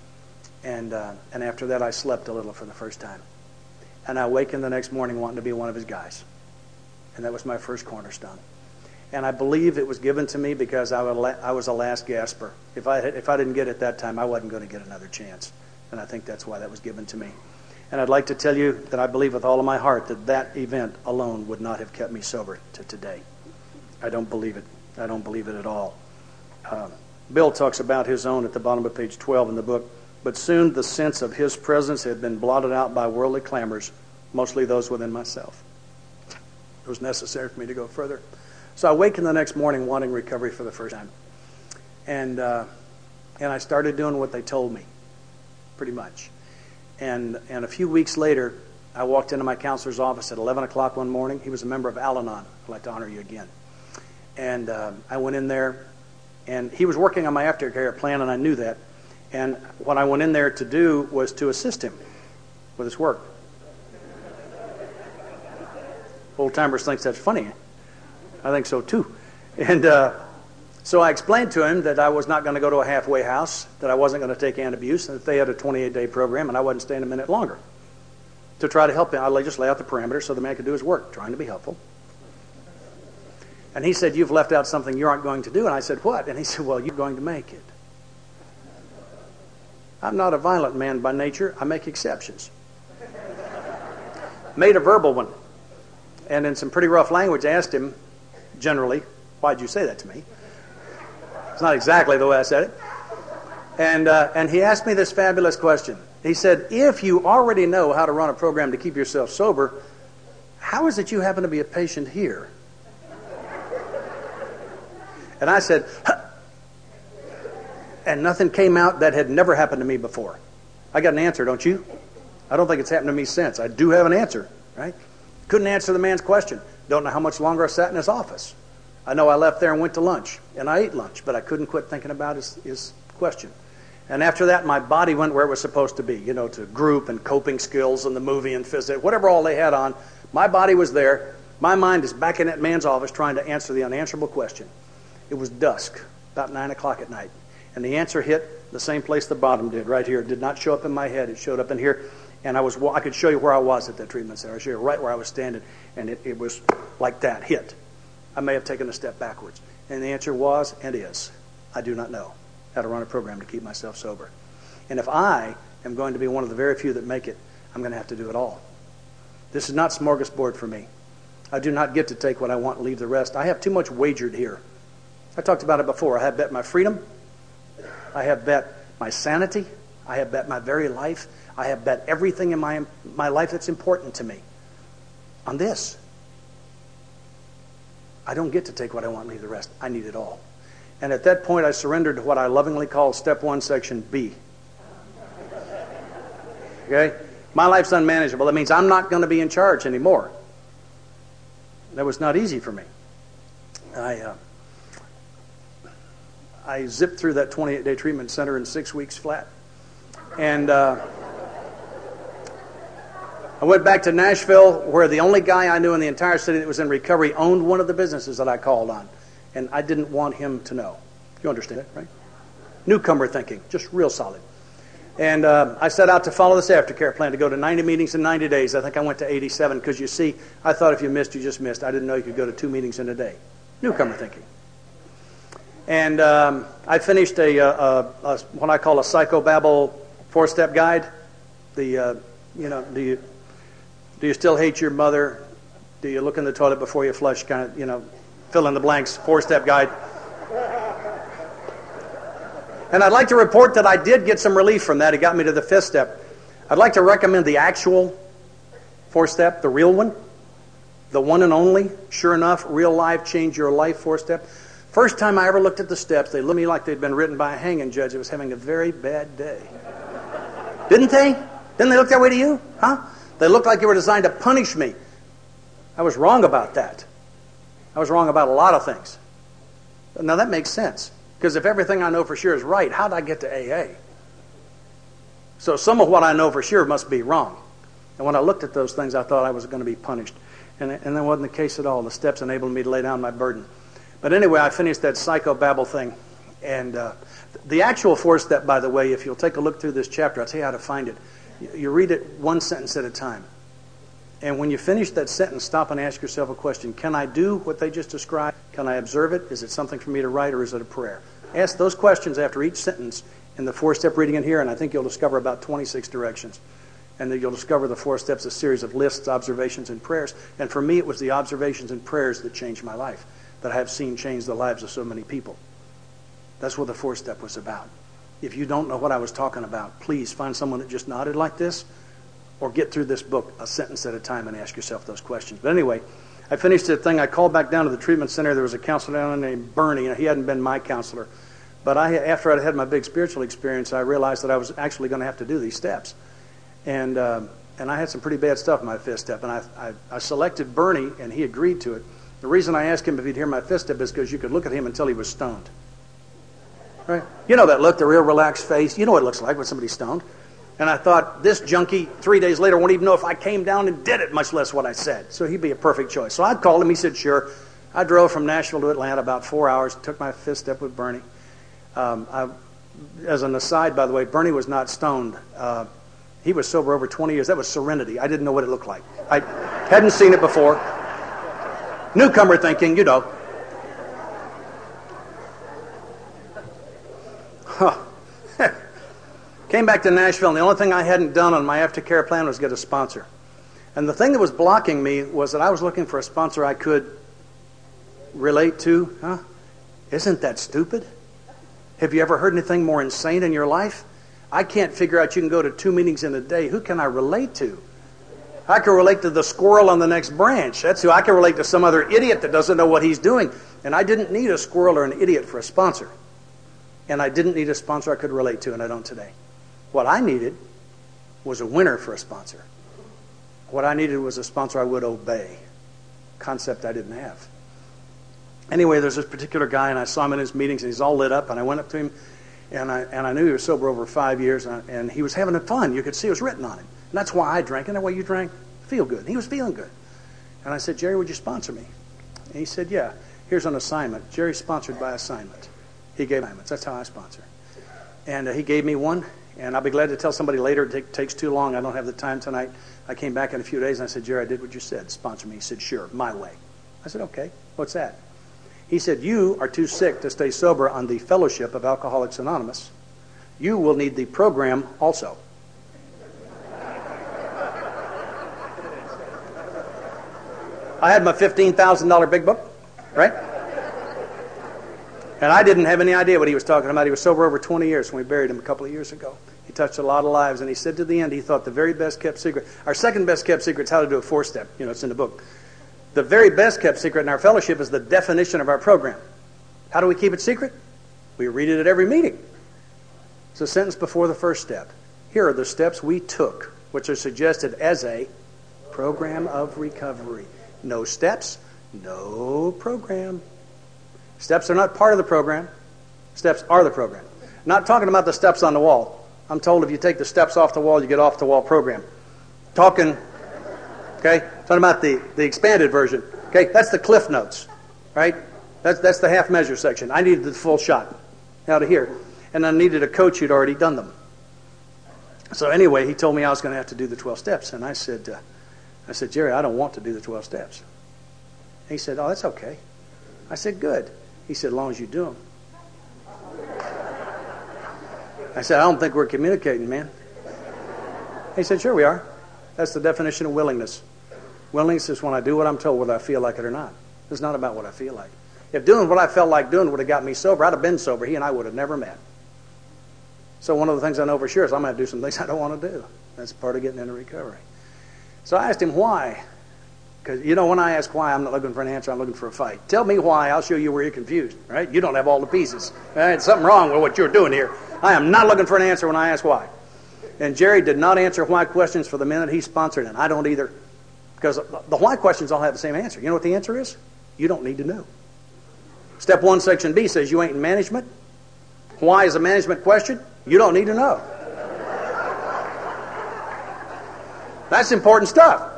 And uh, and after that, I slept a little for the first time. And I awakened the next morning wanting to be one of his guys. And that was my first cornerstone. And I believe it was given to me because I was a last gasper. If I, if I didn't get it at that time, I wasn't going to get another chance. And I think that's why that was given to me. And I'd like to tell you that I believe with all of my heart that that event alone would not have kept me sober to today. I don't believe it. I don't believe it at all. Uh, Bill talks about his own at the bottom of page twelve in the book. But soon the sense of his presence had been blotted out by worldly clamors, mostly those within myself. It was necessary for me to go further. So I awakened the next morning wanting recovery for the first time. And uh, and I started doing what they told me, pretty much. And and a few weeks later, I walked into my counselor's office at eleven o'clock one morning. He was a member of Al-Anon. I'd like to honor you again. And uh, I went in there, and he was working on my aftercare plan, and I knew that. And what I went in there to do was to assist him with his work. Old-timers think that's funny. I think so, too. And uh, so I explained to him that I was not going to go to a halfway house, that I wasn't going to take antabuse, and that they had a twenty-eight day program, and I wasn't staying a minute longer. To try to help him, I'd just lay out the parameters so the man could do his work, trying to be helpful. And he said, you've left out something you aren't going to do. And I said, what? And he said, well, you're going to make it. I'm not a violent man by nature. I make exceptions. Made a verbal one. And in some pretty rough language, asked him, generally, why'd you say that to me? It's not exactly the way I said it. And uh, and he asked me this fabulous question. He said, if you already know how to run a program to keep yourself sober, how is it you happen to be a patient here? And I said, huh. And nothing came out that had never happened to me before. I got an answer, don't you? I don't think it's happened to me since. I do have an answer, right? Couldn't answer the man's question. Don't know how much longer I sat in his office. I know I left there and went to lunch, and I ate lunch, but I couldn't quit thinking about his, his question. And after that, my body went where it was supposed to be, you know, to group and coping skills and the movie and physics, whatever all they had on. My body was there. My mind is back in that man's office trying to answer the unanswerable question. It was dusk, about nine o'clock at night. And the answer hit the same place the bottom did, right here. It did not show up in my head. It showed up in here. And I was I could show you where I was at that treatment center. I show you right where I was standing. And it, it was like that, hit. I may have taken a step backwards. And the answer was and is, I do not know how to run a program to keep myself sober. And if I am going to be one of the very few that make it, I'm going to have to do it all. This is not smorgasbord for me. I do not get to take what I want and leave the rest. I have too much wagered here. I talked about it before. I have bet my freedom. I have bet my sanity. I have bet my very life. I have bet everything in my, my life that's important to me on this. I don't get to take what I want and leave the rest. I need it all. And at that point, I surrendered to what I lovingly call step one, section B. Okay? My life's unmanageable. That means I'm not going to be in charge anymore. That was not easy for me. I uh, I zipped through that twenty-eight day treatment center in six weeks flat. And uh, I went back to Nashville, where the only guy I knew in the entire city that was in recovery owned one of the businesses that I called on. And I didn't want him to know. You understand it, right? Newcomer thinking, just real solid. And uh, I set out to follow this aftercare plan, to go to ninety meetings in ninety days. I think I went to eighty-seven because, you see, I thought if you missed, you just missed. I didn't know you could go to two meetings in a day. Newcomer thinking. And um, I finished a, a, a what I call a psychobabble four-step guide. The, uh, you know, do you do you still hate your mother? Do you look in the toilet before you flush? Kind of, you know, fill in the blanks. Four-step guide. And I'd like to report that I did get some relief from that. It got me to the fifth step. I'd like to recommend the actual four-step, the real one, the one and only, sure enough, real life, change your life four-step. First time I ever looked at the steps, they looked at me like they'd been written by a hanging judge that was having a very bad day. Didn't they? Didn't they look that way to you? Huh? They looked like they were designed to punish me. I was wrong about that. I was wrong about a lot of things. Now that makes sense. Because if everything I know for sure is right, how did I get to A A? So some of what I know for sure must be wrong. And when I looked at those things, I thought I was going to be punished. And, and that wasn't the case at all. The steps enabled me to lay down my burden. But anyway, I finished that psychobabble thing. And uh, the actual four-step, by the way, if you'll take a look through this chapter, I'll tell you how to find it. You read it one sentence at a time. And when you finish that sentence, stop and ask yourself a question. Can I do what they just described? Can I observe it? Is it something for me to write, or is it a prayer? Ask those questions after each sentence in the four-step reading in here, and I think you'll discover about twenty-six directions. And then you'll discover the four steps, a series of lists, observations, and prayers. And for me, it was the observations and prayers that changed my life, that I have seen change the lives of so many people. That's what the four-step was about. If you don't know what I was talking about, please find someone that just nodded like this, or get through this book a sentence at a time and ask yourself those questions. But anyway, I finished the thing. I called back down to the treatment center. There was a counselor down there named Bernie. He hadn't been my counselor. But I, after I'd had my big spiritual experience, I realized that I was actually going to have to do these steps. And um, and I had some pretty bad stuff in my fifth step. And I, I, I selected Bernie, and he agreed to it. The reason I asked him if he'd hear my fifth step is because you could look at him until he was stoned. Right? You know that look, the real relaxed face. You know what it looks like when somebody's stoned. And I thought, this junkie, three days later, won't even know if I came down and did it, much less what I said. So he'd be a perfect choice. So I called him. He said, sure. I drove from Nashville to Atlanta about four hours, took my fifth step with Bernie. Um, I, as an aside, by the way, Bernie was not stoned. Uh, he was sober over twenty years. That was serenity. I didn't know what it looked like. I hadn't seen it before. Newcomer thinking, you know. Huh. Came back to Nashville, and the only thing I hadn't done on my aftercare plan was get a sponsor. And the thing that was blocking me was that I was looking for a sponsor I could relate to. Huh? Isn't that stupid? Have you ever heard anything more insane in your life? I can't figure out you can go to two meetings in a day. Who can I relate to? I can relate to the squirrel on the next branch. That's who I can relate to, some other idiot that doesn't know what he's doing. And I didn't need a squirrel or an idiot for a sponsor. And I didn't need a sponsor I could relate to, and I don't today. What I needed was a winner for a sponsor. What I needed was a sponsor I would obey. Concept I didn't have. Anyway, there's this particular guy, and I saw him in his meetings, and he's all lit up, and I went up to him, and I and I knew he was sober over five years, and, I, and he was having fun. You could see it was written on him. And that's why I drank. And that way you drank, feel good. And he was feeling good. And I said, Jerry, would you sponsor me? And he said, yeah. Here's an assignment. Jerry's sponsored by assignment. He gave assignments. That's how I sponsor. And uh, he gave me one. And I'll be glad to tell somebody later. It take, takes too long. I don't have the time tonight. I came back in a few days and I said, Jerry, I did what you said. Sponsor me. He said, sure, my way. I said, okay. What's that? He said, you are too sick to stay sober on the Fellowship of Alcoholics Anonymous. You will need the program also. I had my fifteen thousand dollars big book, right? And I didn't have any idea what he was talking about. He was sober over twenty years when we buried him a couple of years ago. He touched a lot of lives, and he said to the end, he thought the very best kept secret. Our second best kept secret is how to do a four-step. You know, it's in the book. The very best kept secret in our fellowship is the definition of our program. How do we keep it secret? We read it at every meeting. It's a sentence before the first step. Here are the steps we took, which are suggested as a program of recovery. No steps, no program. Steps are not part of the program. Steps are the program. Not talking about the steps on the wall. I'm told if you take the steps off the wall, you get off the wall program. Talking, okay, talking about the, the expanded version. Okay, that's the Cliff Notes, right? That's that's the half measure section. I needed the full shot out of here. And I needed a coach who'd already done them. So anyway, he told me I was going to have to do the twelve steps. And I said, uh, I said, Jerry, I don't want to do the twelve steps. And he said, oh, that's okay. I said, good. He said, as long as you do them. I said, I don't think we're communicating, man. He said, sure we are. That's the definition of willingness. Willingness is when I do what I'm told, whether I feel like it or not. It's not about what I feel like. If doing what I felt like doing would have got me sober, I'd have been sober. He and I would have never met. So one of the things I know for sure is I'm going to do some things I don't want to do. That's part of getting into recovery. So I asked him why. Because, you know, when I ask why, I'm not looking for an answer. I'm looking for a fight. Tell me why. I'll show you where you're confused. Right? You don't have all the pieces. There's something wrong with what you're doing here. I am not looking for an answer when I ask why. And Jerry did not answer why questions for the minute he sponsored, and I don't either. Because the why questions all have the same answer. You know what the answer is? You don't need to know. Step one, section B says you ain't in management. Why is a management question? You don't need to know. That's important stuff.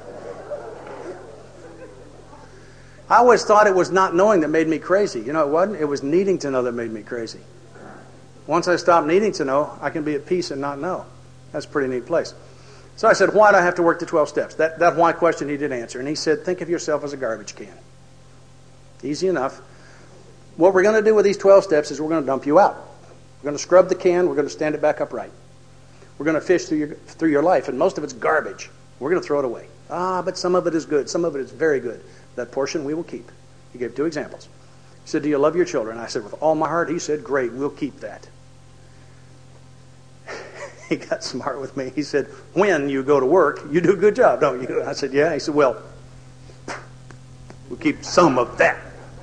I always thought it was not knowing that made me crazy. You know, it wasn't. It was needing to know that made me crazy. Once I stopped needing to know, I can be at peace and not know. That's a pretty neat place. So I said, why do I have to work the twelve steps? That, that why question he did answer. And he said, think of yourself as a garbage can. Easy enough. What we're going to do with these twelve steps is we're going to dump you out. We're going to scrub the can. We're going to stand it back upright. We're going to fish through your, through your life, and most of it's garbage. We're going to throw it away. Ah, but some of it is good. Some of it is very good. That portion we will keep. He gave two examples. He said, do you love your children? I said, with all my heart. He said, great, we'll keep that. He got smart with me. He said, when you go to work, you do a good job, don't you? I said, yeah. He said, well, we'll keep some of that.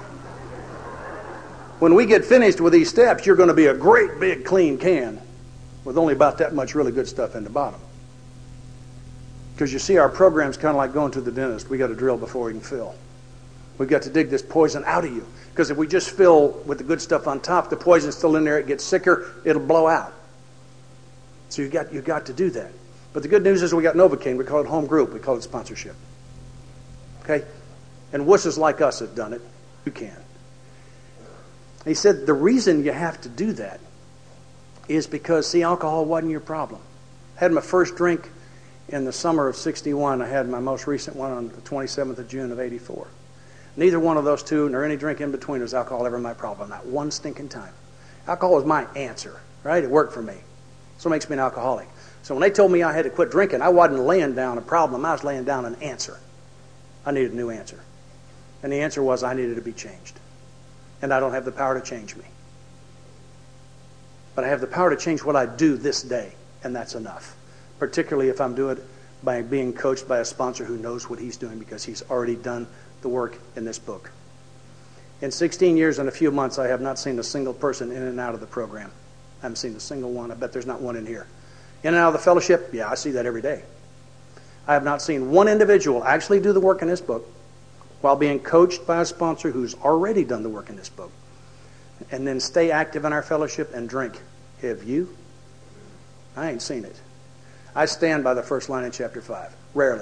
When we get finished with these steps, you're going to be a great big clean can with only about that much really good stuff in the bottom. Because you see, our program's kind of like going to the dentist. We got to drill before we can fill. We've got to dig this poison out of you. Because if we just fill with the good stuff on top, the poison's still in there, it gets sicker, it'll blow out. So you've got, you've got to do that. But the good news is we got Novocaine. We call it home group. We call it sponsorship. Okay? And wusses like us have done it. You can. He said the reason you have to do that is because, see, alcohol wasn't your problem. I had my first drink in the summer of sixty-one. I had my most recent one on the twenty-seventh of June of eighty-four. Neither one of those two, nor any drink in between, was alcohol ever my problem. Not one stinking time. Alcohol was my answer, right? It worked for me. So it makes me an alcoholic. So when they told me I had to quit drinking, I wasn't laying down a problem. I was laying down an answer. I needed a new answer. And the answer was I needed to be changed. And I don't have the power to change me. But I have the power to change what I do this day, and that's enough. Particularly if I'm doing it by being coached by a sponsor who knows what he's doing because he's already done the work in this book. In sixteen years and a few months, I have not seen a single person in and out of the program. I haven't seen a single one. I bet there's not one in here. In and out of the fellowship, yeah, I see that every day. I have not seen one individual actually do the work in this book while being coached by a sponsor who's already done the work in this book, and then stay active in our fellowship and drink. Have you? I ain't seen it. I stand by the first line in chapter five. Rarely.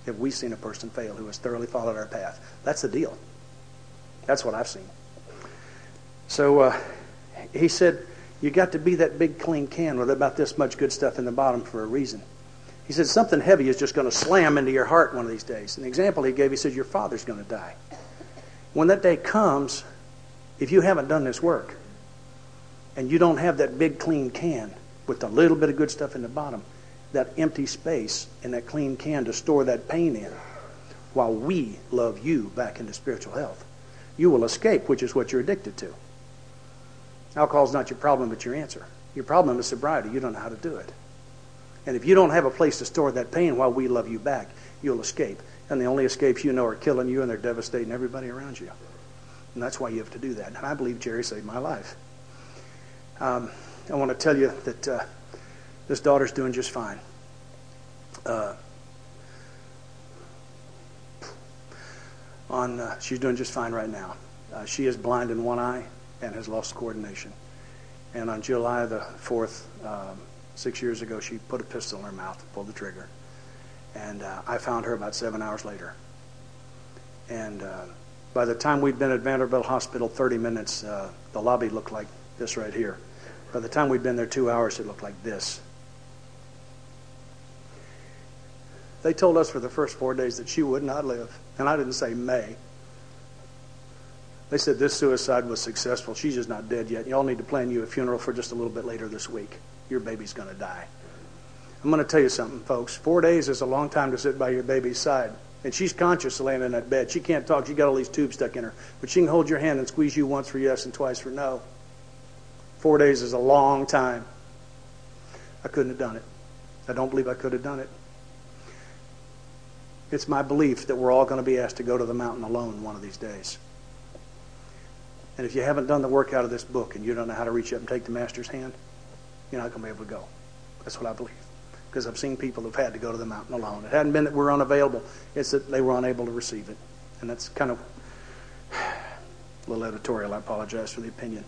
have we seen a person fail who has thoroughly followed our path. That's the deal. That's what I've seen. So uh, he said, you got to be that big clean can with about this much good stuff in the bottom for a reason. He said, something heavy is just going to slam into your heart one of these days. An example he gave, he said, your father's going to die. When that day comes, if you haven't done this work, and you don't have that big clean can with a little bit of good stuff in the bottom, that empty space in that clean can to store that pain in, while we love you back into spiritual health, you will escape, which is what you're addicted to. Alcohol's not your problem, but your answer. Your problem is sobriety. You don't know how to do it. And if you don't have a place to store that pain while we love you back, you'll escape. And the only escapes you know are killing you, and they're devastating everybody around you. And that's why you have to do that. And I believe Jerry saved my life. Um, I want to tell you that uh, this daughter's doing just fine. Uh, on uh, she's doing just fine right now. Uh, she is blind in one eye and has lost coordination. And on July the fourth, um, six years ago, she put a pistol in her mouth and pulled the trigger. And uh, I found her about seven hours later. And uh, by the time we'd been at Vanderbilt Hospital thirty minutes, uh, the lobby looked like this right here. By the time we'd been there two hours, it looked like this. They told us for the first four days that she would not live. And I didn't say may. They said this suicide was successful. She's just not dead yet. Y'all need to plan you a funeral for just a little bit later this week. Your baby's going to die. I'm going to tell you something, folks. Four days is a long time to sit by your baby's side. And she's conscious laying in that bed. She can't talk. She's got all these tubes stuck in her. But she can hold your hand and squeeze you once for yes and twice for no. Four days is a long time. I couldn't have done it. I don't believe I could have done it. It's my belief that we're all going to be asked to go to the mountain alone one of these days. And if you haven't done the work out of this book and you don't know how to reach up and take the Master's hand, you're not going to be able to go. That's what I believe. Because I've seen people who've had to go to the mountain alone. It hadn't been that we're unavailable. It's that they were unable to receive it. And that's kind of a little editorial. I apologize for the opinion.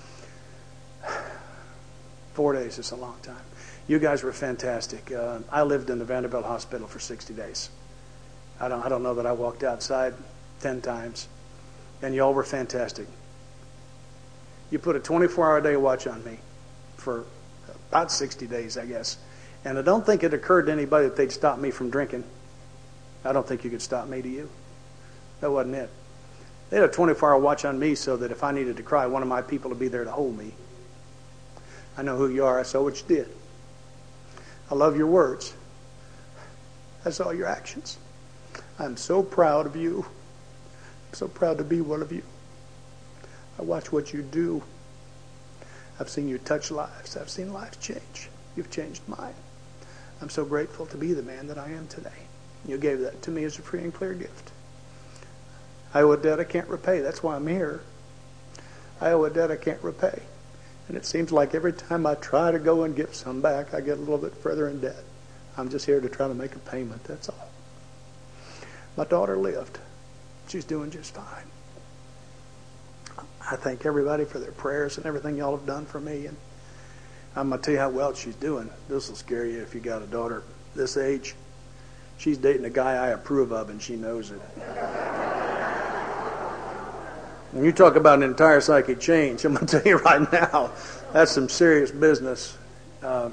Four days is a long time. You guys were fantastic. Uh, I lived in the Vanderbilt Hospital for sixty days. I don't, I don't know that I walked outside ten times. And y'all were fantastic. You put a twenty-four hour day watch on me for about sixty days, I guess. And I don't think it occurred to anybody that they'd stop me from drinking. I don't think you could stop me, do you? That wasn't it. They had a twenty-four hour watch on me so that if I needed to cry, one of my people would be there to hold me. I know who you are. I saw what you did. I love your words. I saw your actions. I'm so proud of you. I'm so proud to be one of you. I watch what you do. I've seen you touch lives. I've seen lives change. You've changed mine. I'm so grateful to be the man that I am today. You gave that to me as a free and clear gift. I owe a debt I can't repay. That's why I'm here. I owe a debt I can't repay. And it seems like every time I try to go and give some back, I get a little bit further in debt. I'm just here to try to make a payment, that's all. My daughter lived. She's doing just fine. I thank everybody for their prayers and everything y'all have done for me. And I'm going to tell you how well she's doing. This will scare you if you got a daughter this age. She's dating a guy I approve of, and she knows it. When you talk about an entire psychic change, I'm going to tell you right now, that's some serious business. Uh,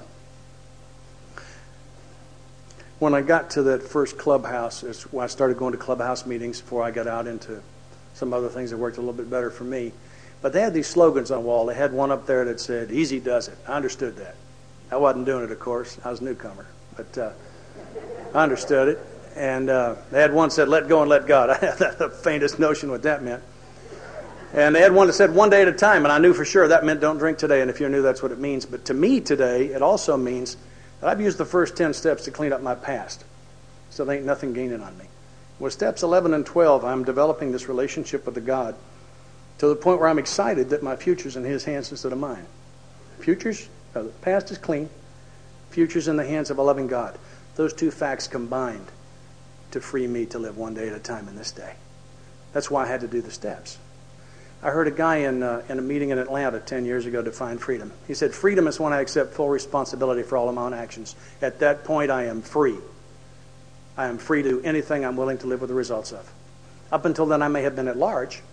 when I got to that first clubhouse, is when I started going to clubhouse meetings before I got out into some other things that worked a little bit better for me. But they had these slogans on the wall. They had one up there that said, easy does it. I understood that. I wasn't doing it, of course. I was a newcomer. But uh, I understood it. And uh, they had one that said, let go and let God. I had the faintest notion what that meant. And they had one that said, one day at a time. And I knew for sure that meant don't drink today. And if you're new, that's what it means. But to me today, it also means that I've used the first ten steps to clean up my past. So there ain't nothing gaining on me. With steps eleven and twelve, I'm developing this relationship with the God to the point where I'm excited that my future's in His hands instead of mine. Future's, uh, the past is clean. Future's in the hands of a loving God. Those two facts combined to free me to live one day at a time in this day. That's why I had to do the steps. I heard a guy in, uh, in a meeting in Atlanta ten years ago define freedom. He said, freedom is when I accept full responsibility for all of my own actions. At that point, I am free. I am free to do anything I'm willing to live with the results of. Up until then, I may have been at large.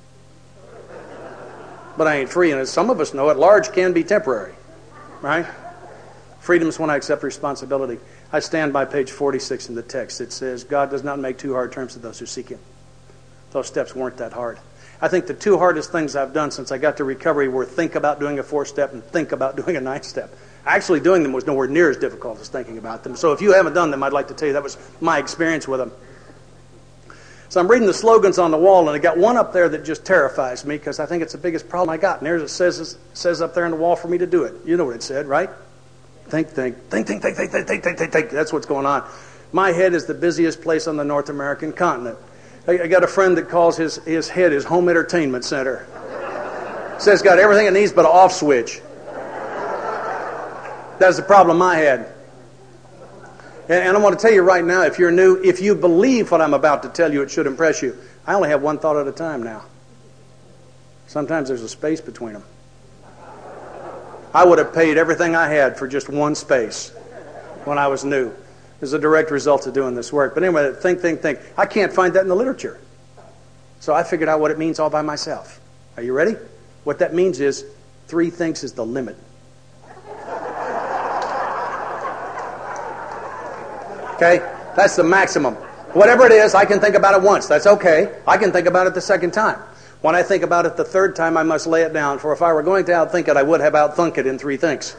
But I ain't free, and as some of us know, at large can be temporary. Right? Freedom is when I accept responsibility. I stand by page forty-six in the text. It says, God does not make too hard terms to those who seek Him. Those steps weren't that hard. I think the two hardest things I've done since I got to recovery were think about doing a four-step and think about doing a nine-step. Actually doing them was nowhere near as difficult as thinking about them. So if you haven't done them, I'd like to tell you that was my experience with them. So I'm reading the slogans on the wall, and I got one up there that just terrifies me because I think it's the biggest problem I got. And there's it says it says up there on the wall for me to do it. You know what it said, right? Think, think, think, think, think, think, think, think, think, think, think. That's what's going on. My head is the busiest place on the North American continent. I got a friend that calls his, his head his home entertainment center. Says got everything it needs but an off switch. That's the problem I had. And, and I want to tell you right now, if you're new, if you believe what I'm about to tell you, it should impress you. I only have one thought at a time now. Sometimes there's a space between them. I would have paid everything I had for just one space when I was new. As a direct result of doing this work. But anyway, think, think, think. I can't find that in the literature. So I figured out what it means all by myself. Are you ready? What that means is three thinks is the limit. Okay? That's the maximum. Whatever it is, I can think about it once. That's okay. I can think about it the second time. When I think about it the third time, I must lay it down. For if I were going to outthink it, I would have outthunk it in three thinks.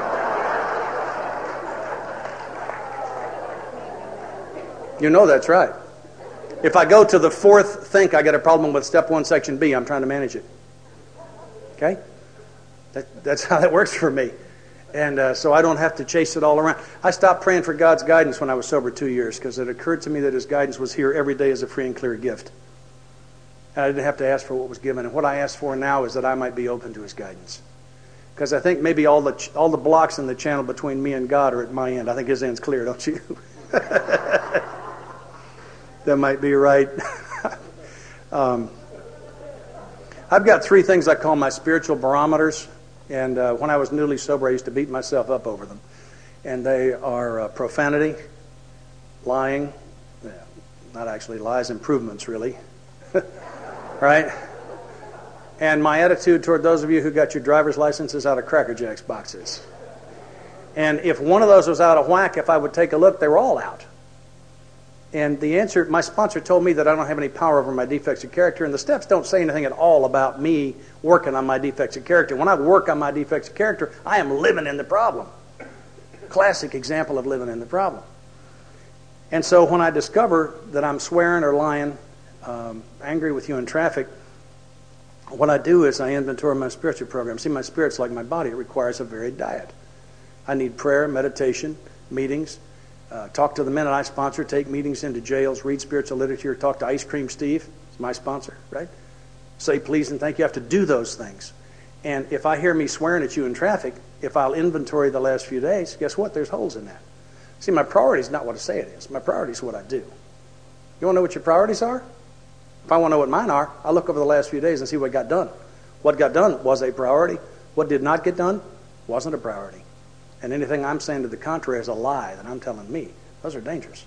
You know that's right. If I go to the fourth think, I got a problem with step one, section B. I'm trying to manage it. Okay? That, that's how that works for me. And uh, so I don't have to chase it all around. I stopped praying for God's guidance when I was sober two years because it occurred to me that His guidance was here every day as a free and clear gift. And I didn't have to ask for what was given. And what I ask for now is that I might be open to His guidance. Because I think maybe all the ch- all the blocks in the channel between me and God are at my end. I think His end's clear, don't you? That might be right. um, I've got three things I call my spiritual barometers. And uh, when I was newly sober, I used to beat myself up over them. And they are uh, profanity, lying, yeah, not actually lies, improvements really, right? And my attitude toward those of you who got your driver's licenses out of Cracker Jacks boxes. And if one of those was out of whack, if I would take a look, they were all out. And the answer, my sponsor told me that I don't have any power over my defects of character, and the steps don't say anything at all about me working on my defects of character. When I work on my defects of character, I am living in the problem. Classic example of living in the problem. And so when I discover that I'm swearing or lying, um, angry with you in traffic, what I do is I inventory my spiritual program. See, my spirit's like my body. It requires a varied diet. I need prayer, meditation, meetings, Uh, talk to the men that I sponsor, take meetings into jails, read spiritual literature, talk to Ice Cream Steve, he's my sponsor, right? Say please and thank you. I have to do those things. And if I hear me swearing at you in traffic, if I'll inventory the last few days, guess what? There's holes in that. See, my priority is not what I say it is. My priority is what I do. You want to know what your priorities are? If I want to know what mine are, I look over the last few days and see what got done. What got done was a priority. What did not get done wasn't a priority. And anything I'm saying to the contrary is a lie that I'm telling me. Those are dangerous.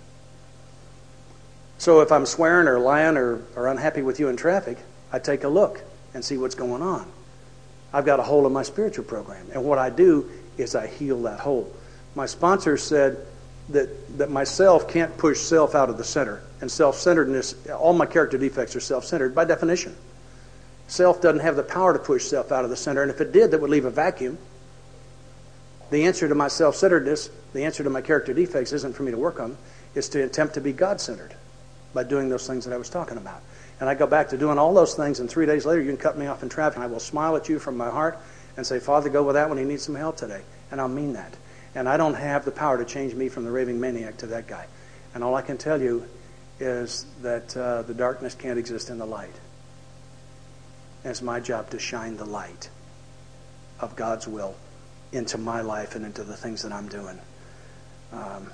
So if I'm swearing or lying or, or unhappy with you in traffic, I take a look and see what's going on. I've got a hole in my spiritual program. And what I do is I heal that hole. My sponsor said that, that myself can't push self out of the center. And self-centeredness, all my character defects are self-centered by definition. Self doesn't have the power to push self out of the center. And if it did, that would leave a vacuum. The answer to my self-centeredness, the answer to my character defects isn't for me to work on, is to attempt to be God-centered by doing those things that I was talking about. And I go back to doing all those things, and three days later you can cut me off in traffic, and I will smile at you from my heart and say, Father, go with that when he needs some help today. And I'll mean that. And I don't have the power to change me from the raving maniac to that guy. And all I can tell you is that uh, the darkness can't exist in the light. And it's my job to shine the light of God's will into my life and into the things that I'm doing. Um,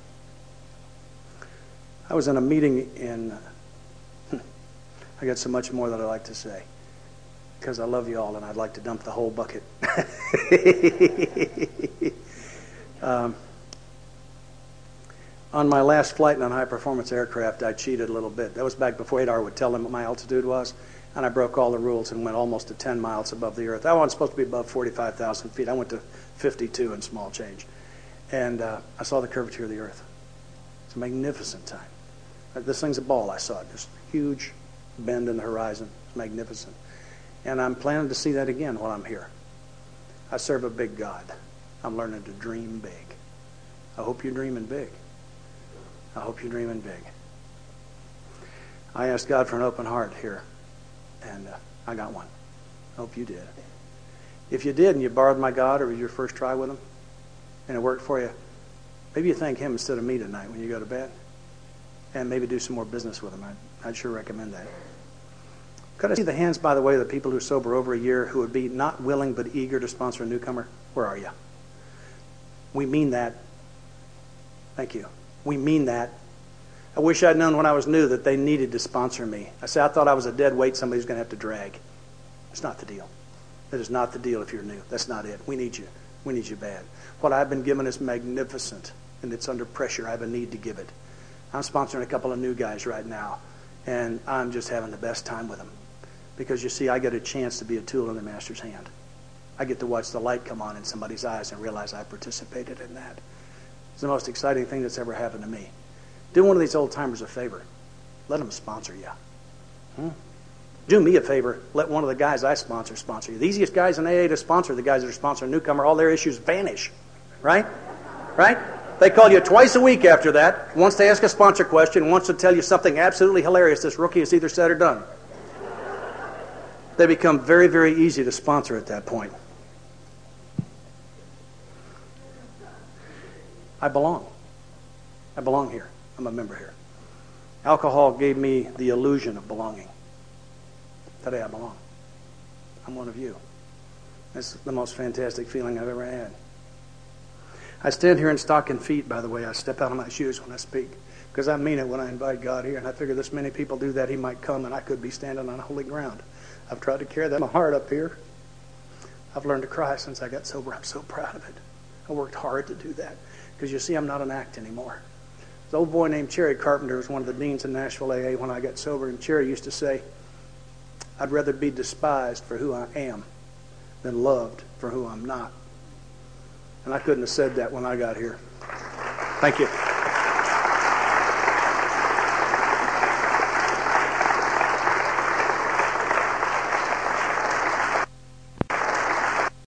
I was in a meeting in, I got so much more that I'd like to say, because I love you all and I'd like to dump the whole bucket. um, On my last flight in a high-performance aircraft, I cheated a little bit. That was back before A D A R would tell them what my altitude was, and I broke all the rules and went almost to ten miles above the earth. I wasn't supposed to be above forty-five thousand feet. I went to fifty-two and small change. And uh, I saw the curvature of the earth. It's a magnificent time. This thing's a ball, I saw it. This huge bend in the horizon. It's magnificent. And I'm planning to see that again while I'm here. I serve a big God. I'm learning to dream big. I hope you're dreaming big. I hope you're dreaming big. I asked God for an open heart here, and uh, I got one. I hope you did. If you did and you borrowed my God or it was your first try with him and it worked for you, maybe you thank him instead of me tonight when you go to bed, and maybe do some more business with him. I'd, I'd sure recommend that. Could I see the hands, by the way, of the people who are sober over a year who would be not willing but eager to sponsor a newcomer? Where are you? We mean that. Thank you. We mean that. I wish I'd known when I was new that they needed to sponsor me. I said, I thought I was a dead weight somebody was going to have to drag. It's not the deal. That is not the deal if you're new. That's not it. We need you. We need you bad. What I've been given is magnificent, and it's under pressure. I have a need to give it. I'm sponsoring a couple of new guys right now, and I'm just having the best time with them. Because, you see, I get a chance to be a tool in the Master's hand. I get to watch the light come on in somebody's eyes and realize I participated in that. It's the most exciting thing that's ever happened to me. Do one of these old-timers a favor. Let them sponsor you. Hmm? Do me a favor. Let one of the guys I sponsor sponsor you. The easiest guys in A A to sponsor, the guys that are sponsoring a newcomer, all their issues vanish. Right? Right? They call you twice a week after that. Once they ask a sponsor question, once to tell you something absolutely hilarious this rookie has either said or done. They become very, very easy to sponsor at that point. I belong. I belong here. I'm a member here. Alcohol gave me the illusion of belonging. Today I belong. I'm one of you. That's the most fantastic feeling I've ever had. I stand here in stocking feet, by the way. I step out of my shoes when I speak, because I mean it when I invite God here. And I figure this many people do that, he might come, and I could be standing on holy ground. I've tried to carry that in my heart up here. I've learned to cry since I got sober. I'm so proud of it. I worked hard to do that, because you see, I'm not an act anymore. This old boy named Cherry Carpenter was one of the deans in Nashville A A when I got sober, and Cherry used to say, I'd rather be despised for who I am than loved for who I'm not. And I couldn't have said that when I got here. Thank you.